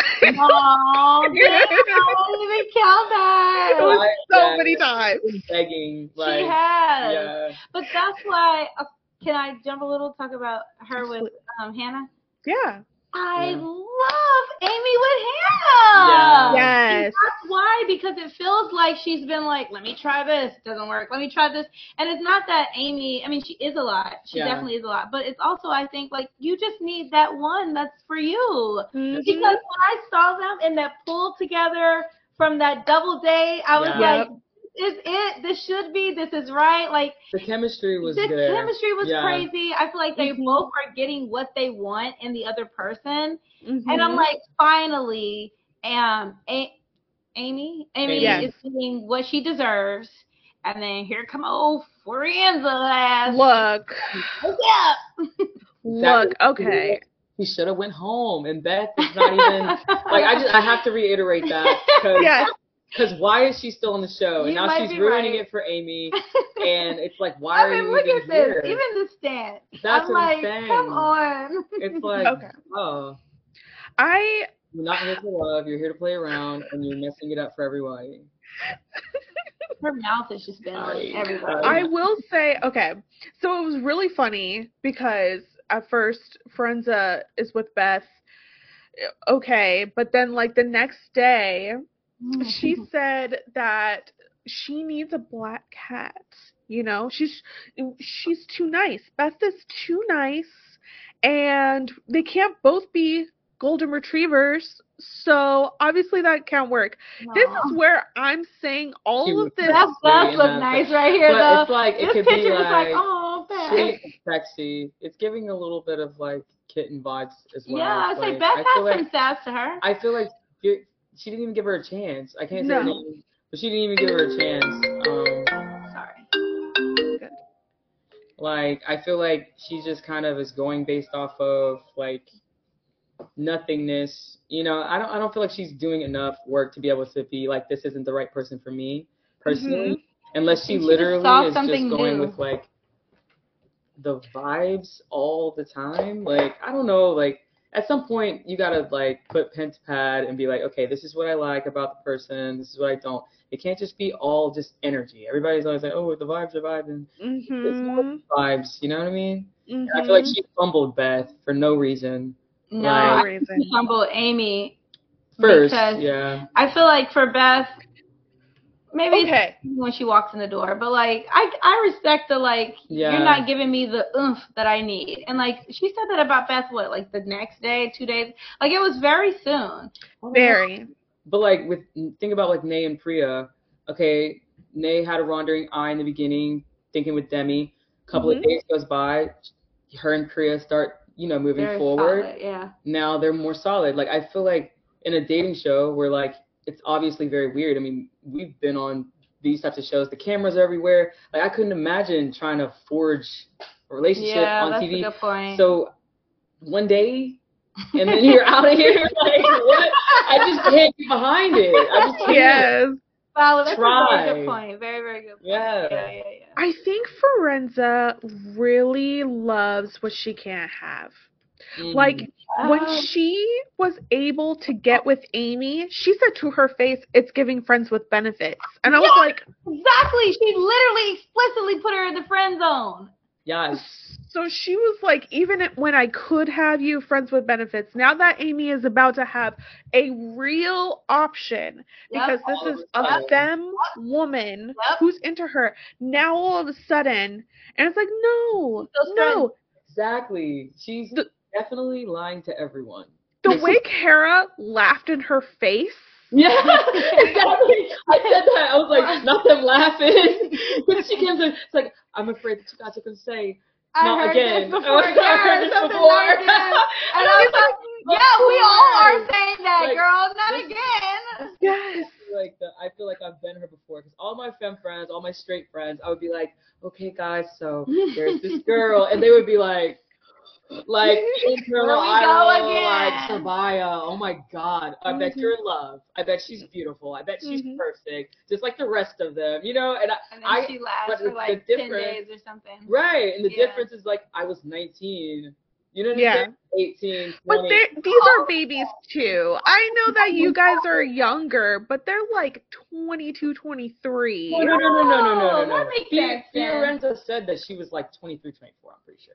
Oh, damn, I didn't even count that. It was I- so yeah, many times. she's begging. Like, she has, yeah. but that's why. Uh, can I jump a little? Talk about her with um, Hannah. Yeah. I Yeah. love Amy with Hannah. Yeah. Yes. And that's why, because it feels like she's been like, let me try this, doesn't work. Let me try this. And it's not that Amy, I mean, she is a lot. She Yeah. definitely is a lot. But it's also, I think, like, you just need that one that's for you. Mhm. Because when I saw them in that pool together from that double date, I was Yeah. like, this is it. This should be. This is right. Like, The chemistry was the there. chemistry was Yeah. crazy. I feel like they Mhm. both are getting what they want in the other person. Mhm. And I'm like, finally, um, a- Amy, Amy Yes. is getting what she deserves. And then here come old Forenza ass. Look. What's up? Look. Exactly. Okay. He should have went home, and Beth is not even like. I just I have to reiterate that because Yes. Because why is she still on the show? And You now might she's be ruining right. it for Amy. And it's like, why I are mean, you look even at this. here? Even the stance. That's I'm what I'm like, saying. come on. It's like, Okay. oh, I you're not here to love. You're here to play around, and you're messing it up for everybody. Her mouth has just been on I- everybody. I will say, okay, so it was really funny because at first Forenza is with Beth, okay, but then like the next day she said that she needs a black cat. You know, she's she's too nice. Beth is too nice, and they can't both be golden retrievers. So obviously that can't work. No. This is where I'm saying She all was of this. That does in look that, nice but- right here, but though. it's like, it this could be picture is like, like oh, Beth. Sweet and sexy. It's giving a little bit of like kitten vibes as well. Yeah, I'd say Like, Beth I feel has like some sass to her. I feel like you- she didn't even give her a chance. I can't say her No. name, but she didn't even give her a chance. Um, Sorry. Good. like I feel like she just kind of is going based off of like nothingness. You know, I don't I don't feel like she's doing enough work to be able to be like, this isn't the right person for me personally, Mm-hmm. unless I she think she just literally saw is just something going new. with like the vibes all the time. Like, I don't know, like at some point you gotta like put pen to pad and be like, okay, this is what I like about the person, this is what I don't. It can't just be all just energy. Everybody's always like, oh, the vibes are vibing. It's more Mm-hmm. vibes, you know what I mean? Mm-hmm. And I feel like she fumbled Beth for no reason. No, No I reason. think she fumbled Amy First, because yeah. I feel like for Beth, maybe it's Okay. when she walks in the door, but like I I respect the like Yeah. you're not giving me the oomph that I need. And like she said that about Beth what, like the next day, two days. Like it was very soon. Very. But like with think about like Nay and Priya. Okay, Nay had a wandering eye in the beginning, thinking with Demi. A couple Mhm. of days goes by, her and Priya start, you know, moving Very forward. solid, yeah. Now they're more solid. Like I feel like in a dating show where like it's obviously very weird. I mean, we've been on these types of shows. The cameras are everywhere. Like I couldn't imagine trying to forge a relationship Yeah, on that's T V. a good point. So one day, and then you're out of here. Like what? I just can't get behind it. I just can't. Yes. Solid. That's a very Try. good point. Very, very good point. Yeah. Yeah, yeah, yeah. I think Forenza really loves what she can't have. Mhm. Like, when Oh. she was able to get with Amy, she said to her face, it's giving friends with benefits. And I was Yeah. like, Exactly. She literally explicitly put her in the friend zone. Yes. so she was like, even when I could have you, friends with benefits, now that Amy is about to have a real option, because Yep. this All is of a a sudden. femme woman Yep. who's into her, now all of a sudden, and it's like, no, Those no. Exactly. She's The- definitely lying to everyone. The way Kara laughed in her face, Yeah, exactly. I said that. I was like, not them laughing. But she came to, it's like, I'm afraid that you guys are going to say, I not heard again. this before. I Yeah, heard this something before. like that. And I was like, yeah, we all are saying that, Like, girl. Not this- again. yes. Like the, I feel like I've been her before because all my femme friends, all my straight friends, I would be like, okay, guys, so there's this girl, and they would be like, like internal Here we eye go roll, again. like Sabaya, oh my god, I bet Mm-hmm. you're in love. I bet she's beautiful. I bet she's Mhm. perfect, just like the rest of them, you know. And I, And then I she lasts but for the like ten difference- days or something. right, and the Yeah. difference is like I was nineteen. You know what Yeah. I'm saying? eighteen, But twenty. they're- these are babies too. I know that you guys are younger, but they're like twenty-two, twenty-three. No, no, no, no, no, no, no, Oh, no. that makes Fi- sense, then. Fiorenza said that she was like twenty-three, twenty-four, I'm pretty sure.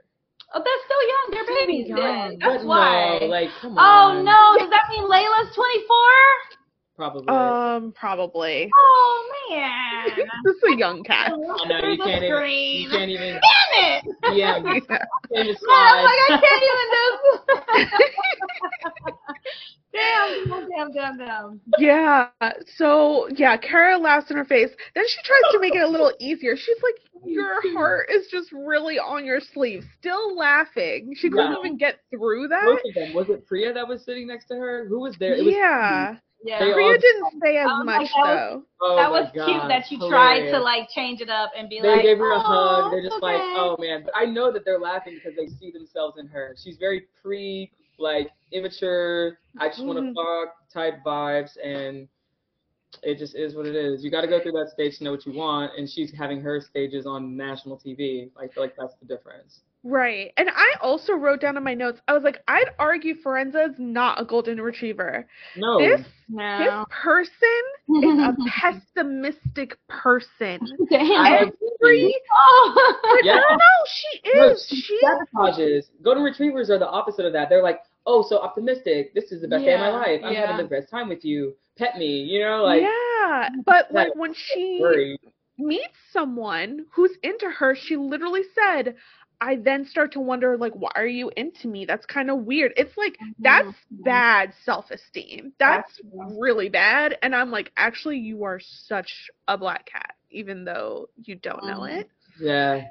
Oh, they're still young. They're babies. young. That's But why. no, like, come Oh on. no! Does that mean Layla's twenty-four? Probably. Um, probably. Oh man! This is a young cat. I know, you Through the can't even, screen. you can't even, Damn it! yeah, you Yeah. can't even Man, I'm like, slide. I can't even do. Damn, damn, damn, damn, damn. Yeah. So yeah, Kara laughs in her face. Then she tries to make it a little easier. She's like, "Your heart is just really on your sleeve." Still laughing. She couldn't Yeah. even get through that. Both of them. Was it Priya that was sitting next to her? Who was there? It was Yeah. Yeah. They Priya all- didn't say as I was much like, that was- though. Oh That my was God, cute that you tried to hilarious. like change it up and be They like, gave her a "Oh, hug. They're just okay." like, oh man. But I know that they're laughing because they see themselves in her. She's very pre, like immature. I just want to Mhm. fuck type vibes, and it just is what it is. You got to go through that stage to know what you want, and she's having her stages on national T V. I feel like that's the difference. Right. And I also wrote down in my notes, I was like, I'd argue Forenza is not a golden retriever. No. This No. this person is a pessimistic person. Damn. Every Oh. Yeah. no, no, she No, is. she She sabotages. Golden retrievers are the opposite of that. They're like, oh, so optimistic. This is the best day of my Yeah, life. I'm yeah. having the best time with you. Pet me. You know, like yeah, but like that when she worry. meets someone who's into her, she literally said, I then start to wonder, like, why are you into me? That's kind of weird. It's like, that's bad self-esteem. That's That's- really bad. And I'm like, actually, you are such a black cat, even though you don't know Mhm. it. Yeah.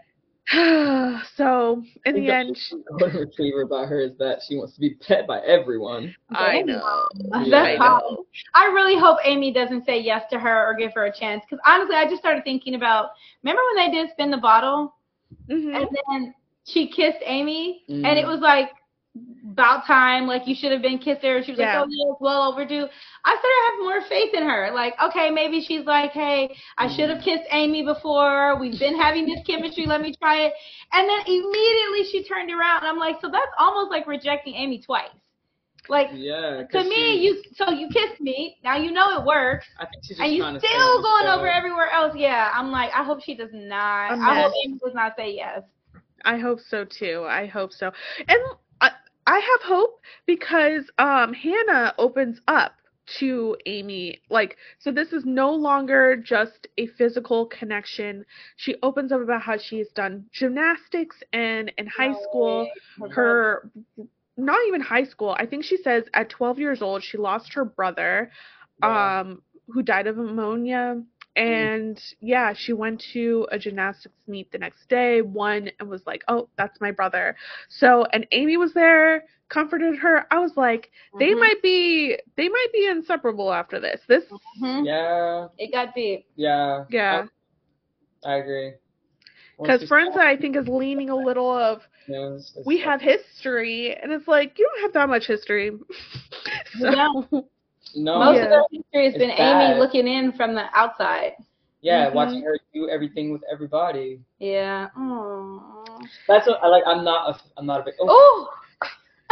So, in I think the the end, golden retriever about her is that she wants to be pet by everyone. I know. That's Yeah. I hot. know. I really hope Amy doesn't say yes to her or give her a chance. Because honestly, I just started thinking about, remember when they did Spin the Bottle? Mhm. And then she kissed Amy? Mm. And it was like, about time, like you should have been kissed her. She was Yeah. like, oh yeah, it's well overdue. I started to have more faith in her. Like, okay, maybe she's like, hey, I should have kissed Amy before. We've been having this chemistry. Let me try it. And then immediately she turned around. And I'm like, so that's almost like rejecting Amy twice. Like, Yeah. to 'cause me, she- you so you kissed me. Now you know it works. I think she's just And you trying to stay still on the going show. over everywhere else. Yeah, I'm like, I hope she does not. A I hope mess. Amy does not say yes. I hope so too. I hope so. And I, I have hope because um Hannah opens up to Amy. Like, so this is no longer just a physical connection. She opens up about how she's done gymnastics and in high school, her not even high school. I think she says at twelve years old she lost her brother Yeah. um who died of pneumonia. And yeah, she went to a gymnastics meet the next day, won, and was like, oh, that's my brother. So, and Amy was there, comforted her. I was like, they Mhm. might be, they might be inseparable after this. This, Mhm. Yeah. It got deep. Yeah. yeah. I, I agree. Once Because she Forenza, stopped, I think, is leaning a little of, yeah, it's- it's- we have history, and it's like, you don't have that much history. So, don't. no. Most Yeah. of their history has It's been bad. Amy looking in from the outside. Yeah, Mhm. watching her do everything with everybody. Yeah. Aww. That's what I like. I'm not a. I'm not a big. Oh, Oh.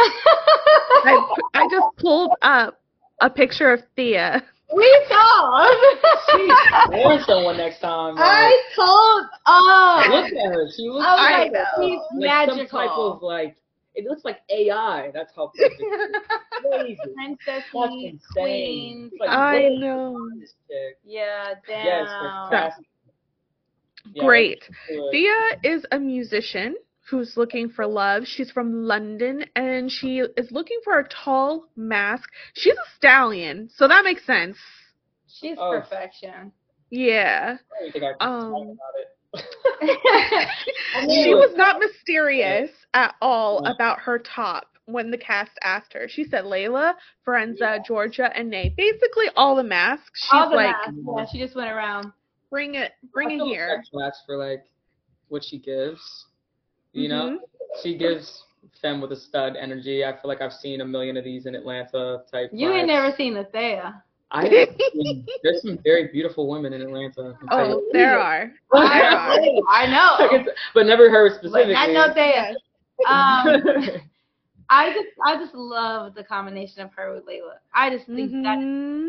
I, I just pulled up a picture of Thea. We saw. warn someone next time. Like, I told. Oh. look at her. She looks I was I like, like, know. she's like some magical. type of like. It looks like A I. That's how perfect. Crazy. Princess, That's queen, insane. It's like, I what is know. this chick? Yeah, damn. Yes, fantastic. Yeah, Great. let's do it. Thea is a musician who's looking for love. She's from London, and she is looking for a tall mask. She's a stallion, so that makes sense. She's Oh. perfection. Yeah. I don't think I can Um, talk about it. I She mean, was not mysterious at all Yeah. about her top when the cast asked her. She said Layla, Forenza, Georgia, and Nate. Basically all the masks. She's all the like, masks. Yeah, she just went around. bring it, bring I it feel here. like that's for like what she gives. You know, Mhm. she gives femme with a stud energy. I feel like I've seen a million of these in Atlanta type. You vibes. ain't never seen the Thea. I have seen, there's some very beautiful women in Atlanta. I can tell Oh, you. there are. I There are. know. I know. but never her But specifically. I know Thea. Um, I just, I just love the combination of her with Layla. I just think that's Mhm.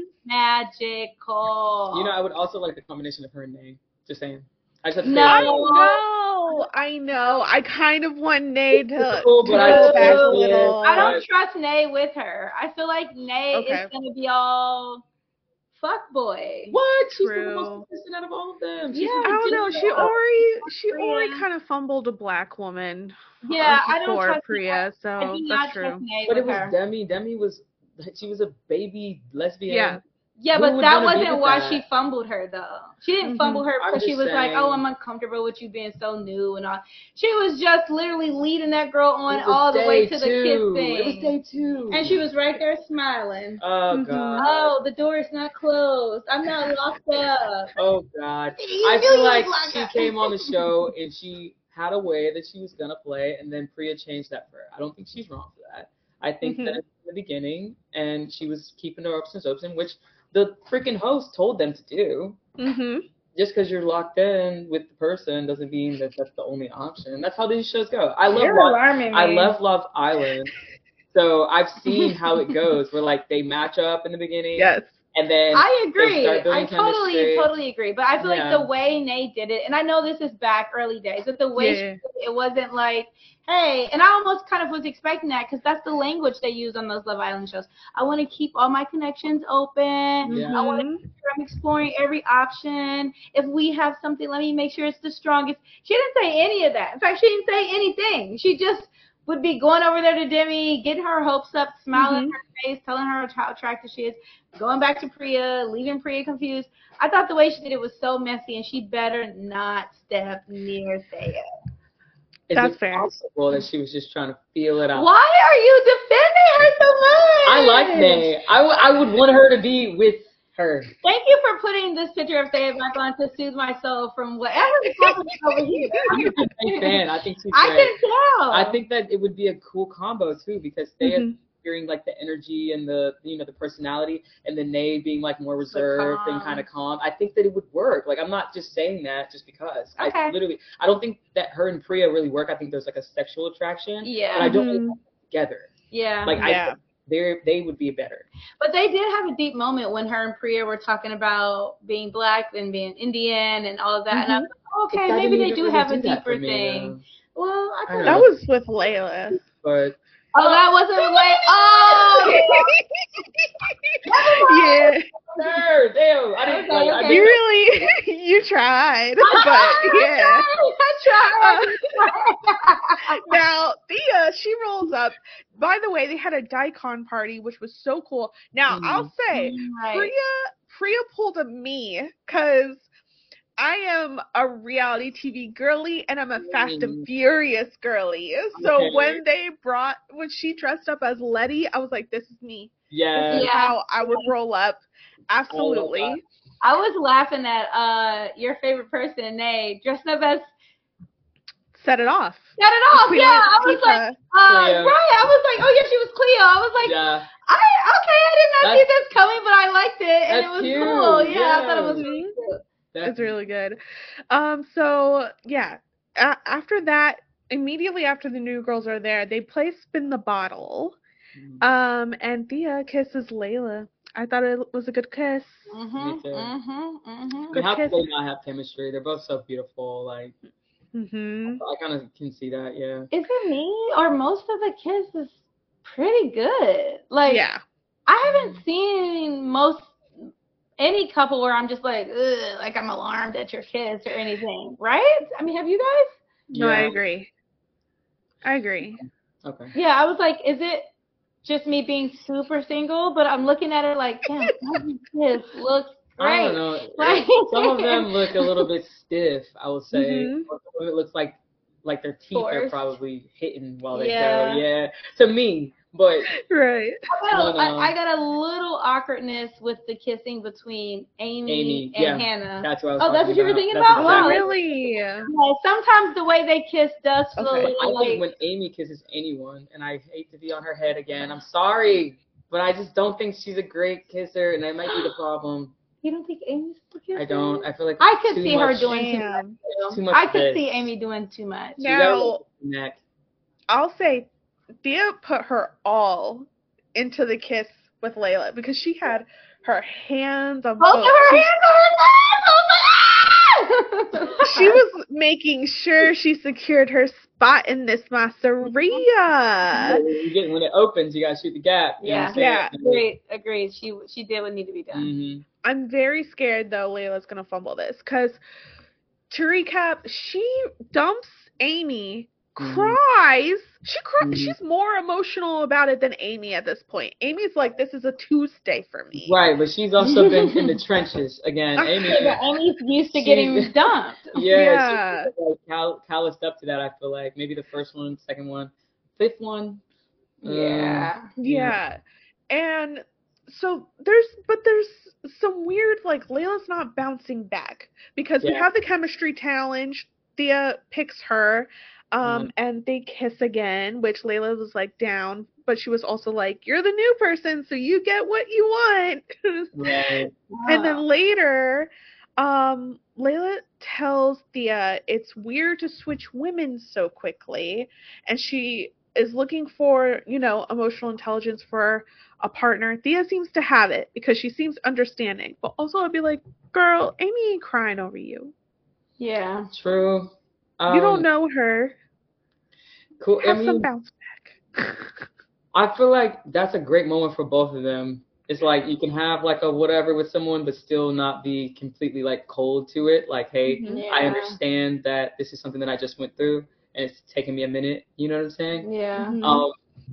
magical. You know, I would also like the combination of her and Nate. Just saying. I just have to No. say, No. know, I know. I kind of want Nay to, cool, to but I go don't back a see it. little. I don't Right. trust Nay with her. I feel like Nay Okay. is gonna be all fuck boy. What? She's the True. most consistent out of all of them. She's Yeah, I don't know. just, She uh, already she Priya. already kind of fumbled a black woman. Yeah, uh, I don't before trust Priya, I so do not that's trust true. Nay But with it was her. Demi. Demi was, she was a baby lesbian. Yeah. Yeah, Who but would that wanna be wasn't with why that? she fumbled her though. She didn't Mhm. fumble her I'm because she just was like, "Oh, saying. I'm uncomfortable with you being so new and all." She was just literally leading that girl on It was all the way day to the kiss two. thing. It was day two. And she was right there smiling. Oh Mhm. god. Oh, the door is not closed. I'm not locked up. Oh god. You I knew feel you like was locked she up. came on the show and she had a way that she was gonna play, and then Priya changed that for her. I don't think she's wrong for that. I think Mhm. that in the beginning, and she was keeping her options open, which the freaking host told them to do. Mhm. Just because you're locked in with the person doesn't mean that that's the only option. That's how these shows go. I love You're Love, alarming I me. love Love Island, so I've seen how it goes. Where like they match up in the beginning, Yes. and then I they agree. start building I totally, chemistry. totally agree. But I feel like Yeah. the way Nate did it, and I know this is back early days, but the way Yeah. she did it, it wasn't like, hey, and I almost kind of was expecting that because that's the language they use on those Love Island shows. I want to keep all my connections open. Yeah. I want to Mhm. make sure I'm exploring every option. If we have something, let me make sure it's the strongest. She didn't say any of that. In fact, she didn't say anything. She just would be going over there to Demi, getting her hopes up, smiling Mhm. in her face, telling her how attractive she is, going back to Priya, leaving Priya confused. I thought the way she did it was so messy, and she better not step near Thea. Is That's it fair. possible that she was just trying to feel it out? Why are you defending her so much? I like Nay. I, w- I would want her to be with her. Thank you for putting this picture of Thea back on to soothe my soul from whatever is happening over here. I'm a big fan. I think she's I great. can tell. I think that it would be a cool combo too, because Thea Mhm. hearing like the energy and the you know the personality, and then Nay being like more reserved and calm. kind of calm. I think that it would work. Like I'm not just saying that just because. I Okay. literally I don't think that her and Priya really work. I think there's like a sexual attraction. Yeah. But I don't think Mhm. they're together. Yeah. Like Yeah. I they they would be better. But they did have a deep moment when her and Priya were talking about being black and being Indian and all of that. And I was like, But okay, that maybe didn't they even do really have a do that for deeper me, thing. though. Well, I I thought That know. was with Layla. But Oh, that wasn't like, oh! Yeah. sir, damn, I didn't Okay, like. I okay. You didn't, really you tried, but yeah. I tried. Now, Thea, she rolls up. By the way, they had a Daikon party, which was so cool. Now, Mm. I'll say, Right. Priya, Priya pulled a me, because I am a reality T V girly, and I'm a Fast and Mm. Furious girly. So Okay. when they brought, when she dressed up as Letty, I was like, this is me. yeah. This is Yeah. how I would roll up. Absolutely. I was laughing at uh your favorite person, Nay, dressing up as Set it off. Got it off. Queen Yeah, I was Latifah. like, uh, Cleo. right. I was like, oh yeah, she was Cleo. I was like, Yeah. I okay, I did not see That's- this coming, but I liked it, and it that's was cute, cool. Yeah, I thought it yeah. was really cute. It's really good. Um, so yeah, a- after that, immediately after the new girls are there, they play Spin the Bottle. Mhm. Um, and Thea kisses Layla. I thought it was a good kiss. Mhm. too. Mhm. I Mhm. mean, Good how kiss. could they not have chemistry? They're both so beautiful. Like Mhm. I kind of can see that. Yeah. Is it me or most of the kiss is pretty good? Like, Yeah. I haven't seen most any couple where I'm just like, ugh, like I'm alarmed at your kiss or anything, right? I mean, have you guys? No, I Yeah. agree. I agree. Okay. Yeah, I was like, is it just me being super single? But I'm looking at her like, damn, this looks I great. don't know. Like- Some of them look a little bit stiff, I would say. Mhm. Or some of it looks like like their teeth are Forced. probably hitting while they Yeah. go. Yeah. To me, but Right. I got, a, No, no. I, I got a little awkwardness with the kissing between Amy, Amy, and yeah, Hannah. that's what I was Oh, that's talking what you were about. thinking That's about? Oh, Wow. exactly- really? Yeah, sometimes the way they kiss does feel Okay. a little I like, think when Amy kisses anyone, and I hate to be on her head again, I'm sorry, but I just don't think she's a great kisser, and that might be the problem. you don't think Amy's the kisser? I don't. I feel like I it's could too see her much- doing too much. Damn. too. too much I could this. see Amy doing too much. She got Now, a neck. I'll say Thea put her all into the kiss with Layla, because she had her hands on Both both. of her She- hands on her legs. I was like, ah! She was making sure she secured her spot in this masseria. You get, when it opens, you gotta shoot the gap. You Yeah, yeah. Agreed, agreed. She she did what needed to be done. Mm-hmm. I'm very scared though Layla's gonna fumble this because to recap, she dumps Amy, Mhm. cries. She cries. Mhm. She's more emotional about it than Amy at this point. Amy's like, "This is a Tuesday for me." Right, but she's also been in the trenches again. Amy, Yeah, Amy's used to getting she's- dumped. yeah, Yeah. she's like cal- calloused up to that. I feel like maybe the first one, second one, fifth one. Yeah. Um, Yeah. And so there's, but there's some weird, like, Layla's not bouncing back because we Yeah. have the chemistry challenge. Thea picks her, um, Mhm. and they kiss again, which Layla was, like, down, but she was also like, "You're the new person, so you get what you want." Right. And then later, um, Layla tells Thea it's weird to switch women so quickly, and she is looking for, you know, emotional intelligence for a partner. Thea seems to have it because she seems understanding, but also I'd be like, girl, Amy ain't crying over you. Yeah. True. Um, You don't know her. Cool. Have I mean, some bounce back. I feel like that's a great moment for both of them. It's like you can have like a whatever with someone, but still not be completely like cold to it. Like, hey, Mhm. I Yeah. understand that this is something that I just went through, and it's taking me a minute. You know what I'm saying? Yeah. Mhm. Um,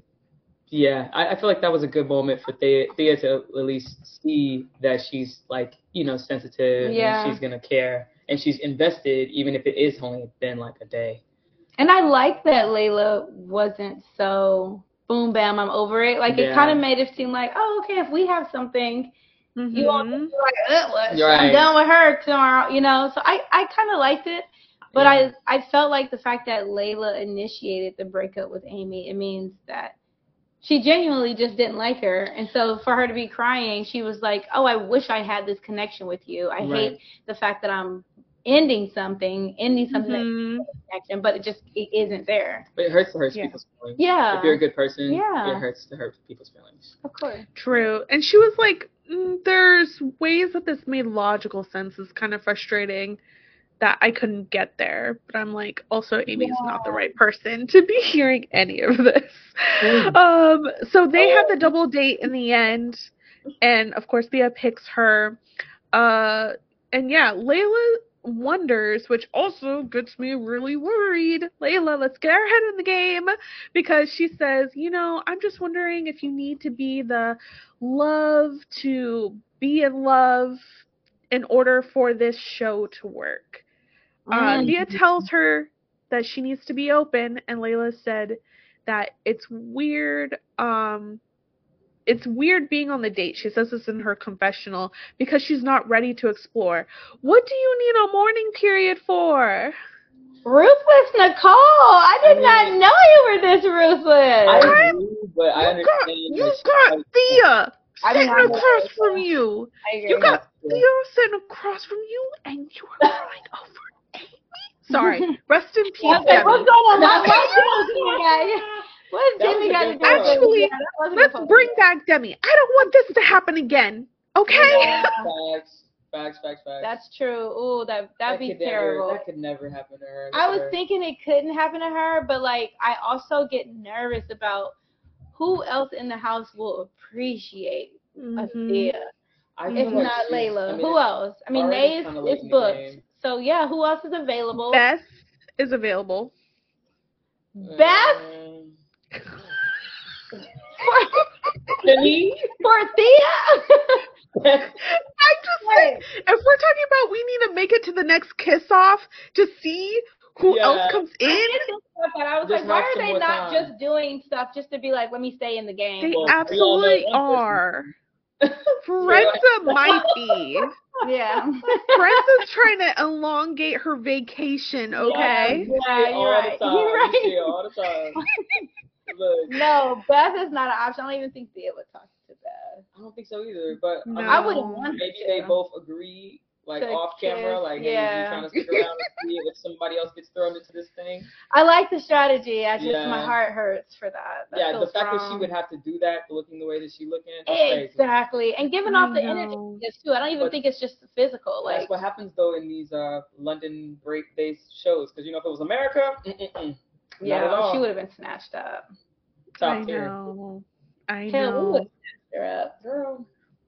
yeah, I, I feel like that was a good moment for Thea, Thea to at least see that she's like, you know, sensitive Yeah. and she's gonna care and she's invested, even if it is only been like a day. And I like that Layla wasn't so boom bam, I'm over it. Like Yeah. it kind of made it seem like, oh, okay, if we have something, you won't Mhm. be like, uh, what? Right. I'm done with her tomorrow, you know. So I, I kind of liked it, but Yeah. I, I felt like the fact that Layla initiated the breakup with Amy, it means that she genuinely just didn't like her, and so for her to be crying, she was like, oh, I wish I had this connection with you. I Right. hate the fact that I'm ending something, ending something that Mhm. connection, but it just it isn't there. But it hurts to hurt Yeah. people's feelings. Yeah. If you're a good person, Yeah. it hurts to hurt people's feelings. Of course. True. And she was like, mm, there's ways that this made logical sense. It's kind of frustrating that I couldn't get there. But I'm like, also, Amy's not the right person to be hearing any of this. Mm. Um, so they have the double date in the end. And, of course, Thea picks her. Uh, and, yeah, Layla wonders, which also gets me really worried. Layla, let's get our head in the game, because she says, you know, I'm just wondering if you need to be the love to be in love in order for this show to work. Uh, Mm. Thea tells her that she needs to be open, and Layla said that it's weird, um, it's weird being on the date. She says this in her confessional because she's not ready to explore. What do you need a mourning period for? Ruthless Nicole, I did I mean, not know you were this ruthless. I agree, but I You understand. got, that you she got has- Thea I mean, sitting I know across that, from yeah. you. I agree. You got Yeah. Thea sitting across from you, and you are crying over Amy. Sorry, rest in I peace, was like, what's Demi. going on? Why, why Jimmy guy? What's That was Jimmy a got to good do with point. this? Actually, Yeah, that wasn't let's supposed to bring be. back Demi. I don't want this to happen again. Okay? Yeah. Facts, facts, facts, facts. That's true. Ooh, that that'd that be could terrible. Never, that could never happen to her. I was Never. thinking it couldn't happen to her, but like I also get nervous about who else in the house will appreciate a Mhm. Thea. I If feel like not she's- Layla, I mean, who else? I mean, already Nays kinda late is in the booked. game. So yeah, who else is available? Beth is available. Beth Um, for, Denise? for Thea. I just think if we're talking about we need to make it to the next kiss off to see who Yeah. else comes I in, did think about that. I was Just like, why have are some they more not time. just doing stuff just to be like, let me stay in the game? they Well, we all know absolutely one person. are. Forenza might be. Yeah. Forenza's trying to elongate her vacation, okay? Yeah, Yeah, you're all right. the time. You're right. You see it all the time. Look, No, Beth is not an option. I don't even think Thea would talk to Beth. I don't think so either. But No. I, mean, I wouldn't want maybe to. they both agree like To off camera, kiss, like, hey, yeah. you trying to stick around and see if somebody else gets thrown into this thing? I like the strategy. I just Yeah. my heart hurts for that. That Yeah, the feels fact that she wrong. would have to do that, looking the way that she looking, that's crazy. Exactly, and giving I off the know. energy is too. I don't even But think it's just physical. Like That's what happens though in these uh London break-based shows, because you know if it was America, mm-mm-mm, yeah, not at all. she would have been snatched up. Top I tier. know. I Hell, we know. would have snatched her up. Girl.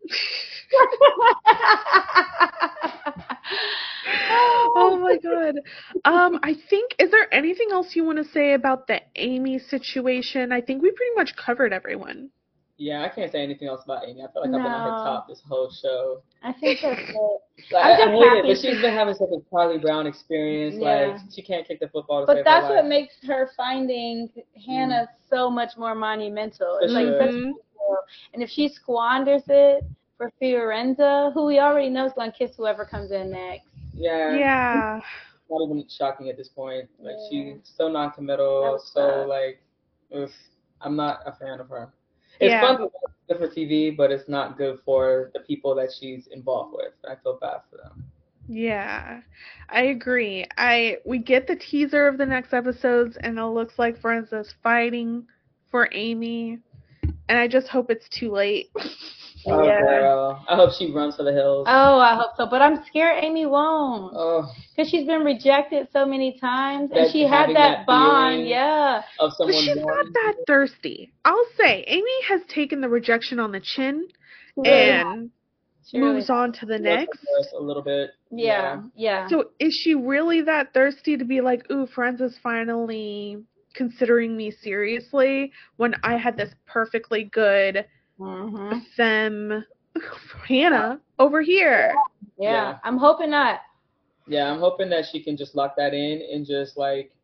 Oh my god. Um, I think, is there anything else you want to say about the Amy situation? I think we pretty much covered everyone. Yeah, I can't say anything else about Amy. I feel like I've been on her No. top this whole show. I think that's it. Like, I'm I, I just hate it, happy but to- she's been having such a Charlie Brown experience. Yeah. Like, she can't kick the football to But save that's her what life. makes her finding Hannah so much more monumental. It's For like sure. such a big deal. And if she squanders it for Fiorenza, who we already know is going to kiss whoever comes in next. Yeah. Yeah. Not even shocking at this point. Like, Yeah. she's so non-committal, That so, sucks. like, oof, I'm not a fan of her. It's Yeah. fun to watch, good for T V, but it's not good for the people that she's involved with. I feel bad for them. Yeah, I agree. I we get the teaser of the next episodes, and it looks like Forenza's fighting for Amy, and I just hope it's too late. Oh, Yeah. girl. I hope she runs for the hills. Oh, I hope so. But I'm scared Amy won't. Oh, Because she's been rejected so many times. And That- she had having that, that bond. feeling. Yeah. of But someone she's not wanting that to- thirsty. I'll say Amy has taken the rejection on the chin She really and She really moves on to the She next. wants to a little bit. Yeah. Yeah. So is she really that thirsty to be like, ooh, Forenza's finally considering me seriously when I had this perfectly good hmm femme Hannah over here? Yeah. Yeah. I'm hoping not. Yeah, I'm hoping that she can just lock that in and just like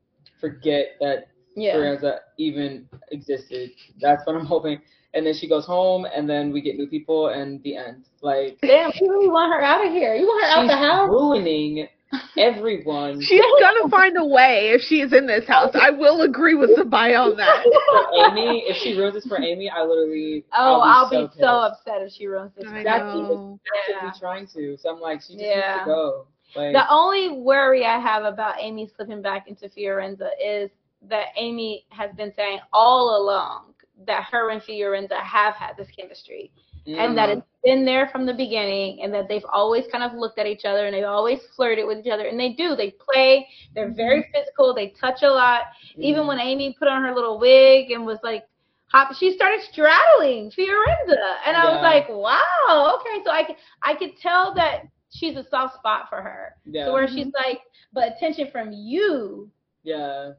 forget that Yeah. Forenza even existed. That's what I'm hoping. And then she goes home, and then we get new people, and the end. Like, Damn, you really want her out of here. You want her out she's the house? ruining everyone. She's gonna find a way if she's in this house. I will agree with Sabaya on that. For Amy, if she ruins this for Amy, I literally Oh, I'll be, so, so, pissed. upset if she ruins this. I Exactly. know. She's Yeah. actively trying to. So I'm like, she just Yeah. needs to go. Like, The only worry I have about Amy slipping back into Fiorenza is that Amy has been saying all along that her and Fiorenza have had this chemistry. mm, And that it's been there from the beginning, and that they've always kind of looked at each other, and they've always flirted with each other, and they do. They play. They're very physical. They touch a lot. Even mm. when Amy put on her little wig and was like, hop, she started straddling Fiorenza, and I was Yeah. like, wow, okay. So I could, I could tell that she's a soft spot for her. Yeah. So where she's like, but attention from you Yeah.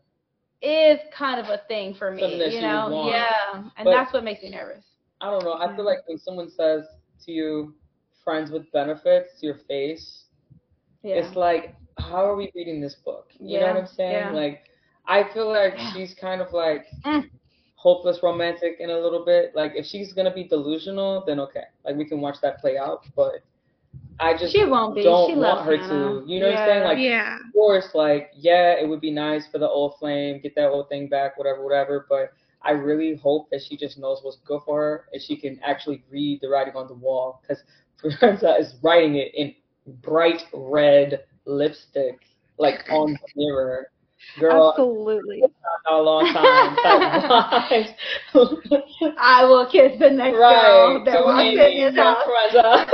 is kind of a thing for me, Something that you she know? would want. Yeah, and But- that's what makes me nervous. I don't know. I Yeah. feel like when someone says to you, friends with benefits to your face, Yeah. it's like, how are we reading this book? You know Yeah, what I'm saying? yeah. Like, I feel like Yeah. she's kind of like Mm. hopeless romantic in a little bit. Like, if she's going to be delusional, then okay. Like, we can watch that play out. But I just She won't be. don't She want loves her Hannah. to. You know what I'm Yeah. saying? Like, Yeah. of course, like, yeah, it would be nice for the old flame, get that old thing back, whatever, whatever. But I really hope that she just knows what's good for her and she can actually read the writing on the wall, because Forenza is writing it in bright red lipstick, like on the mirror. Girl, Absolutely. not a long time. Like, why? I will kiss the next Right. girl that So walks Amy, in his young house. Forenza.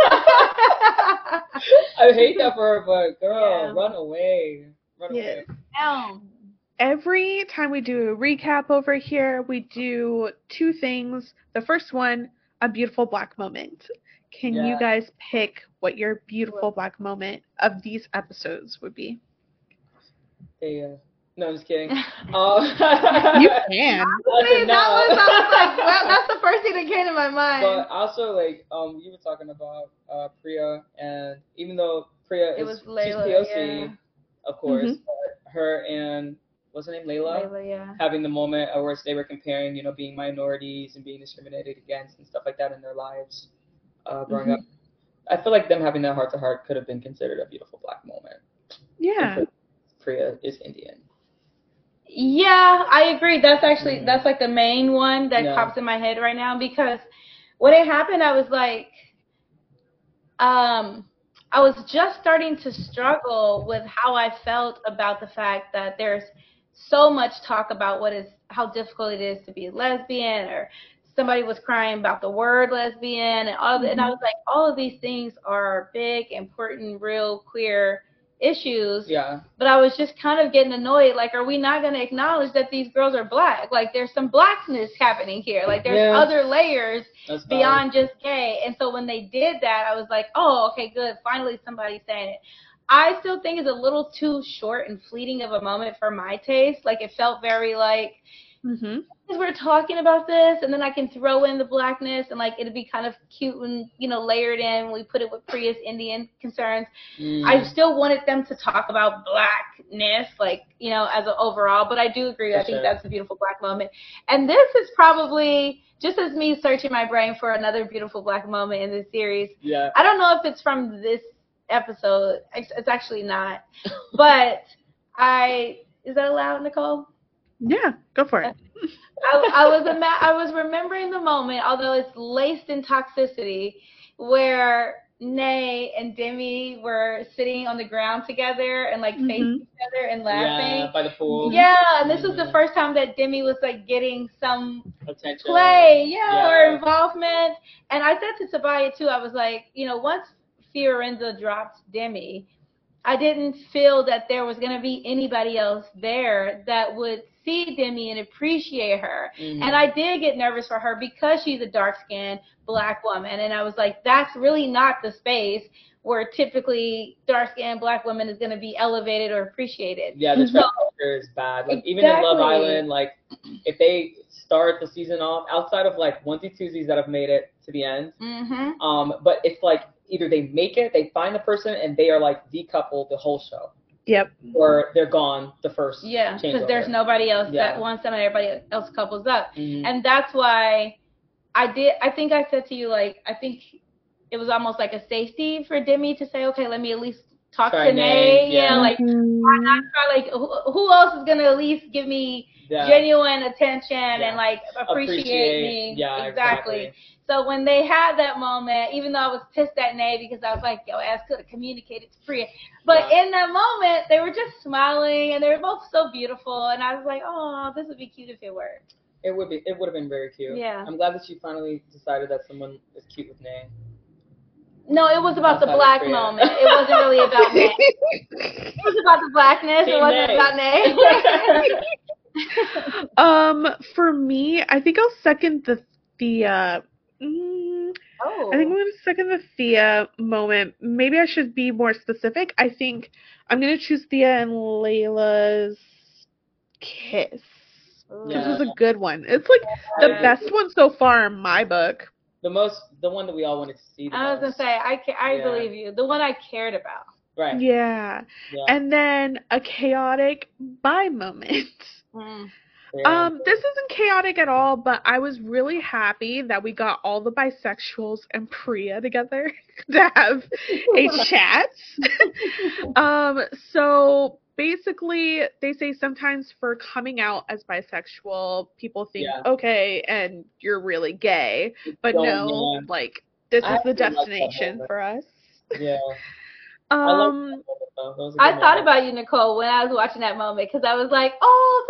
I hate that for her, but girl, Yeah. run away. Run Yeah. away. Down. Every time we do a recap over here, we do two things. The first one, a beautiful black moment. Can you Yeah. guys pick what your beautiful black moment of these episodes would be? Hey, uh, no, I'm just kidding. Oh, You can. See, that was, I was like, well, that's the first thing that came to my mind. But also, like, um, you were talking about uh, Priya, and even though Priya It is was she's Layla, P O C, yeah. of course, Mhm. but her and what's her name, Layla, Layla, yeah. having the moment of where they were comparing, you know, being minorities and being discriminated against and stuff like that in their lives uh, growing Mhm. up. I feel like them having that heart to heart could have been considered a beautiful black moment. Yeah. And Priya is Indian. Yeah, I agree. That's actually Mhm. that's like the main one that Yeah. pops in my head right now, because when it happened, I was like, um, I was just starting to struggle with how I felt about the fact that there's so much talk about what is how difficult it is to be a lesbian, or somebody was crying about the word lesbian, and all. Mm-hmm. And I was like, all of these things are big, important, real queer issues. Yeah. But I was just kind of getting annoyed. Like, are we not going to acknowledge that these girls are black? Like, there's some blackness happening here. Like, there's yeah. other layers That's beyond valid. Just gay. And so when they did that, I was like, oh, okay, good. Finally, somebody's saying it. I still think it's a little too short and fleeting of a moment for my taste. Like, it felt very like, mm-hmm. we're talking about this, and then I can throw in the blackness, and like it'd be kind of cute and, you know, layered in when we put it with Priya's Indian concerns. Mm. I still wanted them to talk about blackness, like, you know, as an overall, but I do agree. For I think sure. that's a beautiful black moment. And this is probably just as me searching my brain for another beautiful black moment in this series. Yeah. I don't know if it's from this episode. It's actually not. But I, is that allowed, Nicole? Yeah, go for it. I, I was ima- I was remembering the moment, although it's laced in toxicity, where Nay and Demi were sitting on the ground together and like mm-hmm. facing each other and laughing. Yeah, by the pool. Yeah, and this mm-hmm. was the first time that Demi was like getting some attention, play, yeah, yeah, or involvement. And I said to Sabaya too, I was like, you know, once Fiorenza dropped Demi, I didn't feel that there was going to be anybody else there that would see Demi and appreciate her. Mm-hmm. And I did get nervous for her because she's a dark-skinned black woman. And I was like, that's really not the space where typically dark-skinned black woman is going to be elevated or appreciated. Yeah, the track so, is bad. Like, exactly. Even in Love Island, like, if they start the season off, outside of, like, onesie-twosies that have made it to the end, mm-hmm. um, but it's like, either they make it, they find the person, and they are like decoupled the whole show. Yep. Or they're gone the first. Yeah, because there's nobody else yeah. that wants them, and everybody else couples up, mm-hmm. and that's why I did. I think I said to you, like, I think it was almost like a safety for Demi to say, okay, let me at least talk try to Nay. Yeah. yeah, like mm-hmm. why not try? Like, who, who else is gonna at least give me yeah. genuine attention yeah. and like appreciate, appreciate me? Yeah, exactly. exactly. So when they had that moment, even though I was pissed at Nay because I was like, yo, ass could have communicated to Priya. But yeah. in that moment, they were just smiling, and they were both so beautiful. And I was like, oh, this would be cute if it worked. It would be. It would have been very cute. Yeah. I'm glad that you finally decided that someone is cute with Nay. No, it was about Outside the black moment. It wasn't really about Nay. It was about the blackness. Team it wasn't Nay. about Nay. um, for me, I think I'll second the the. Uh, Mm, oh. I think I'm going to second the Thea moment. Maybe I should be more specific. I think I'm going to choose Thea and Layla's kiss. Yeah. This was a good one. It's like the best one so far in my book. The most, the one that we all wanted to see. The I was going to say, I, ca- I yeah. believe you. The one I cared about. Right. Yeah. yeah. And then a chaotic bye moment. Mm. Yeah. Um, this isn't chaotic at all, but I was really happy that we got all the bisexuals and Priya together to have a chat. um, so basically, they say sometimes for coming out as bisexual, people think, yeah. okay, and you're really gay. But so, no, yeah. like, this I is the destination for us. Yeah. Um, I, I thought about you, Nicole, when I was watching that moment, because I was like, oh,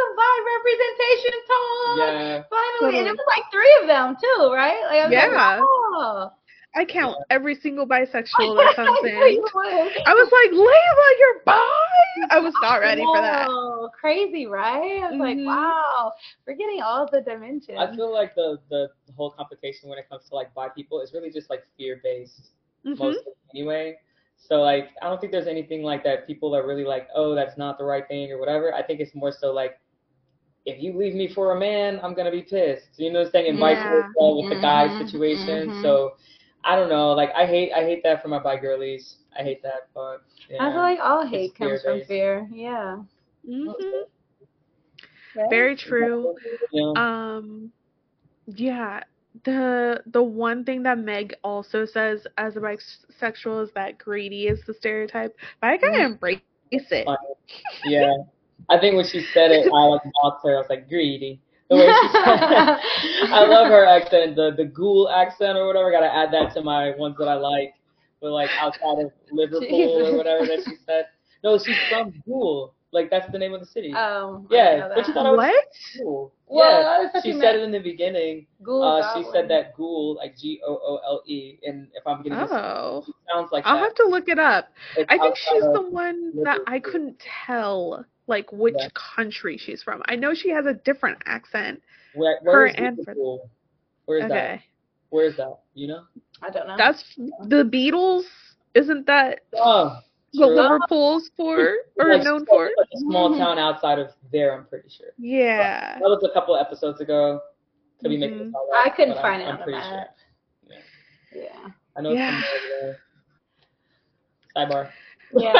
some bi representation talk. Yeah. Finally. And it was like three of them, too, right? Like, I was yeah. Like, oh. I count yeah. every single bisexual that comes in. I was like, Layla, you're bi? I was not ready for that. Oh, crazy, right? I was mm-hmm. like, wow, we're getting all the dimensions. I feel like the, the whole complication when it comes to, like, bi people is really just, like, fear-based, mm-hmm. mostly anyway. So, like, I don't think there's anything like that. People are really like, oh, that's not the right thing or whatever. I think it's more so like, if you leave me for a man, I'm going to be pissed. You know what I'm saying? And vice yeah. versa with mm-hmm. the guy situation. Mm-hmm. So, I don't know. Like, I hate I hate that for my bi girlies. I hate that. But, yeah, I feel like all hate comes from fear. Yeah. Mm-hmm. Right? Very true. Yeah. Um, yeah. The the one thing that Meg also says as a bisexual is that greedy is the stereotype, but I kind of mm. embrace it. Yeah, I think when she said it, I like mocked her. I was like, greedy. The way she said it. I love her accent, the the ghoul accent or whatever. Got to add that to my ones that I like. but like outside of Liverpool Jesus. or whatever that she said. No, she's from Goole. Like that's the name of the city. Oh, yeah, but you thought I was What? Goole. Well, yeah, I thought she you said meant it in the beginning. Goole, Uh, she Scotland. said that Goole, like G O O L E, and if I'm getting this, Oh. it sounds like I'll that. have to look it up. It's I think outside she's of the one that I Liverpool. couldn't tell, like, which Yeah. country she's from. I know she has a different accent. Where, Her where is and Liverpool? Where is that? Okay. Where is that? You know? I don't know. That's the Beatles. Isn't that Oh, what true. Liverpool's for or like, known so- for? like a small town outside of there, I'm pretty sure. Yeah. That was a couple episodes ago. Could be making Mhm. this all up, I couldn't but find I'm, it I'm on the pretty map. sure. Yeah. I know Yeah. it's from over there. Sidebar. Yeah.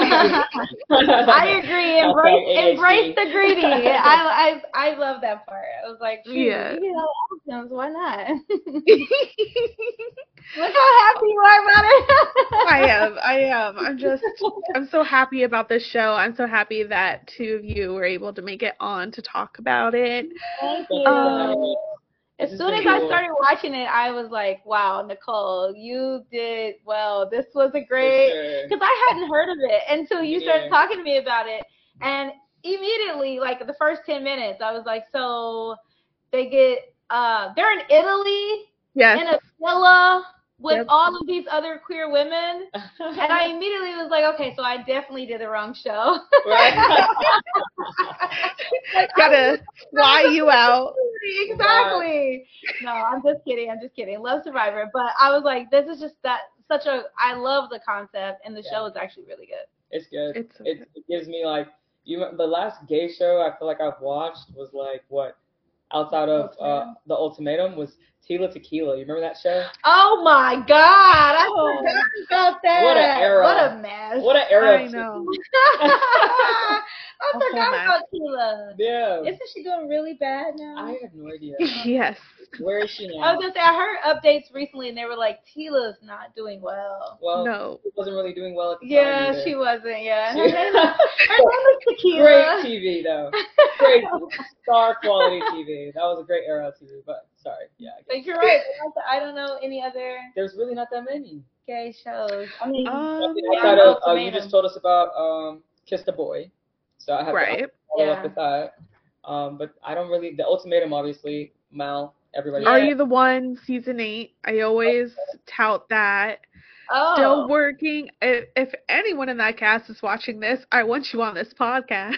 I agree. Embrace, Hashtag A D H D. embrace the greedy. I, I, I love that part. I was like, shoot, Yeah. you know, options. Why not? Look how happy you are about it. I am. I am. I'm just, I'm so happy about this show. I'm so happy that two of you were able to make it on to talk about it. Thank you. Um, As This soon has as been I cool. started watching it, I was like, wow, Nicole, you did well. This was a For great, sure. because I hadn't heard of it until you Me started neither. talking to me about it. And immediately, like the first ten minutes, I was like, so they get, uh, they're in Italy Yes. in a villa with Yep. all of these other queer women. And I immediately was like, okay, so I definitely did the wrong show. Right? Like, I Gotta fly you out. Exactly. No, I'm just kidding. I'm just kidding. Love Survivor, but I was like, this is just that such a. I love the concept, and the Yeah. show is actually really good. It's good. It's so it, good. it gives me like you. The last gay show I feel like I've watched was like what outside of uh, the Ultimatum was Tila Tequila. You remember that show? Oh my God! I Oh. forgot about that. What an era. What a mess. What an era! I of know. I A whole forgot mess. about Tila. Yeah. Isn't she doing really bad now? I have no idea. Yes. Where is she now? I was gonna say I heard updates recently, and they were like, Tila's not doing well. well, No. she wasn't really doing well at the time. Yeah, either. she wasn't. Yeah, She- her name was, her name was Tequila. Great T V though. Great star quality T V. That was a great era of T V. But sorry, yeah. I guess. But you're right. I don't know any other There's really not that many. gay shows. I mean, Um, Outside of, uh, you Ultimatum. just told us about um, Kiss the Boy, so I have Right. to follow Yeah. up with that. Um, but I don't really. The Ultimatum, obviously, Mal. Everybody. Are Yeah. You the One? Season eight. I always tout that. oh, Still working. If, if anyone in that cast is watching this, I want you on this podcast.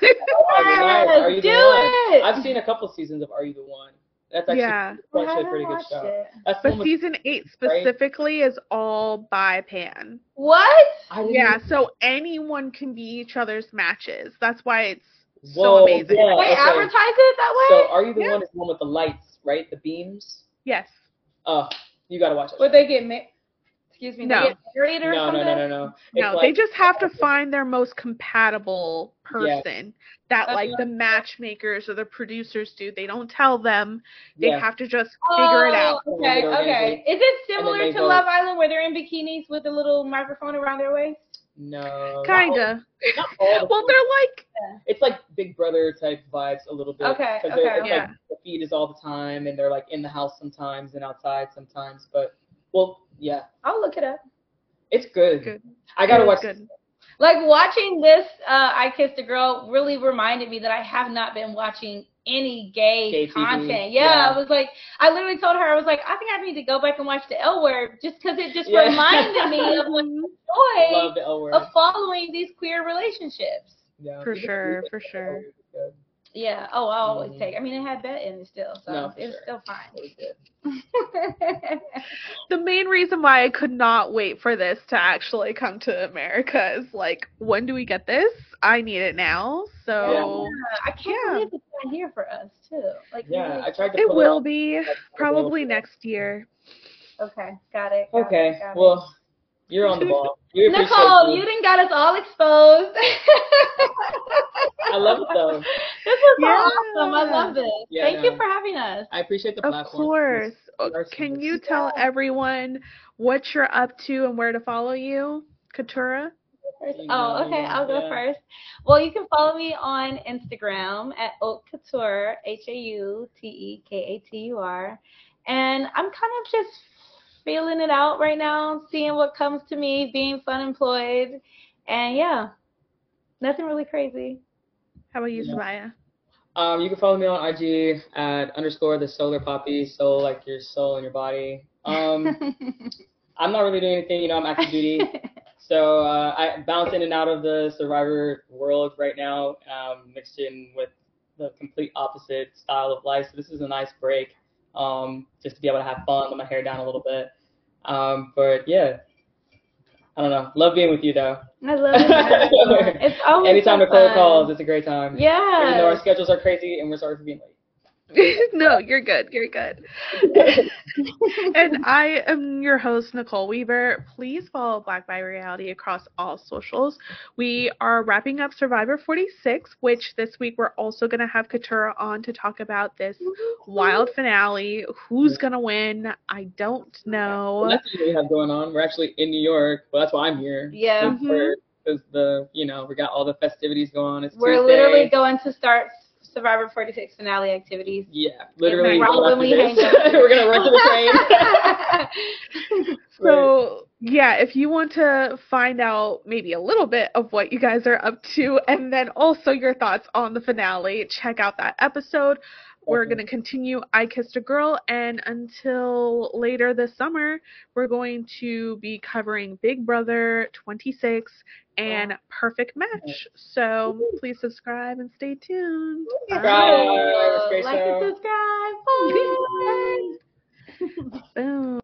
Oh, nice. Are you do the one? it. I've seen a couple seasons of Are You the One? That's actually, Yeah. that's I actually a haven't pretty good watched show. it. That's the But one with- season eight specifically is all by Pan. What? I didn't Yeah, so anyone can be each other's matches. That's why it's so Whoa, amazing. yeah. They okay. advertise it that way? So Are You the Yeah. One is the one with the lights, right? The beams. Yes. Oh, you gotta watch it. Would they get ma- Excuse me. No. They get married or No, no, something? no, no, no. It's No, like- they just have to find their most compatible person that like the matchmakers or the producers do. They don't tell them. They Yeah. have to just figure it out. Oh, And then okay, they okay. organize Is it then similar they to vote. Love Island where they're in bikinis with a little microphone around their waist? No. not all- Kinda. Not all the Well, they're like It's like Big Brother type vibes a little bit. Okay, 'cause they're- okay. it's Yeah. like the feed is all the time, and they're like in the house sometimes and outside sometimes. But well, yeah, I'll look it up. it's good. good. I gotta It is watch. good. Like watching this uh, I Kissed a Girl really reminded me that I have not been watching any gay, Gay T V, content. Yeah, yeah. I was like, I literally told her, I was like, I think I need to go back and watch the L Word just because it just Yeah. reminded me of the Love joy the L word. of following these queer relationships. Yeah, For even sure, music for is sure. always good. Yeah. Oh, I always Mhm. take. I mean, it had Bet in it still, so No, for it was sure. still fine. Always good. The main reason why I could not wait for this to actually come to America is like, when do we get this? I need it now. So Yeah, I can't Yeah. believe it's not here for us too. Like, Yeah, really- I tried to. it pull will up. be probably next year. Okay, got it. got Okay, it, got it. well, you're on the ball. We appreciate Nicole, you. you didn't got us all exposed. I love it though. This was Yeah. awesome. I love this. Yeah, Thank no. you for having us. I appreciate the Of platform. course. Yes, our Can service. you tell everyone what you're up to and where to follow you, Katura? First. You Oh, know, okay. yeah, I'll go yeah. first. Well, you can follow me on Instagram at Haute Couture, H A U T E K A T U R. And I'm kind of just feeling it out right now, seeing what comes to me, being fun employed, and yeah, nothing really crazy. How about you, Yeah. Sabaya? Um, you can follow me on I G at underscore the solar poppy, soul like your soul in your body. Um, I'm not really doing anything, you know, I'm active duty. So uh, I bounce in and out of the Survivor world right now, um, mixed in with the complete opposite style of life. So this is a nice break, um, just to be able to have fun, let my hair down a little bit. Um, but yeah, I don't know. Love being with you though. I love it. It's always Anytime so Nicole fun. calls, it's a great time. Yeah. Even though our schedules are crazy and we're sorry for being late. No, you're good. You're good. And I am your host, Nicole Weaver. Please follow Black by Reality across all socials. We are wrapping up Survivor forty-six, which this week we're also going to have Katura on to talk about this wild finale. Who's going to win? I don't know. Well, that's what we have going on. We're actually in New York. Well, that's why I'm here. Yeah. Because the, you know, we got all the festivities going on. It's We're Tuesday. literally going to start Survivor forty-six finale activities. Yeah, literally. Right when we hang up. We're going to run to the train. So, yeah, if you want to find out maybe a little bit of what you guys are up to and then also your thoughts on the finale, check out that episode. We're going to continue I Kissed a Girl, and until later this summer, we're going to be covering Big Brother twenty-six and Perfect Match. So please subscribe and stay tuned. Bye. Bye. Like and subscribe. Bye. Boom.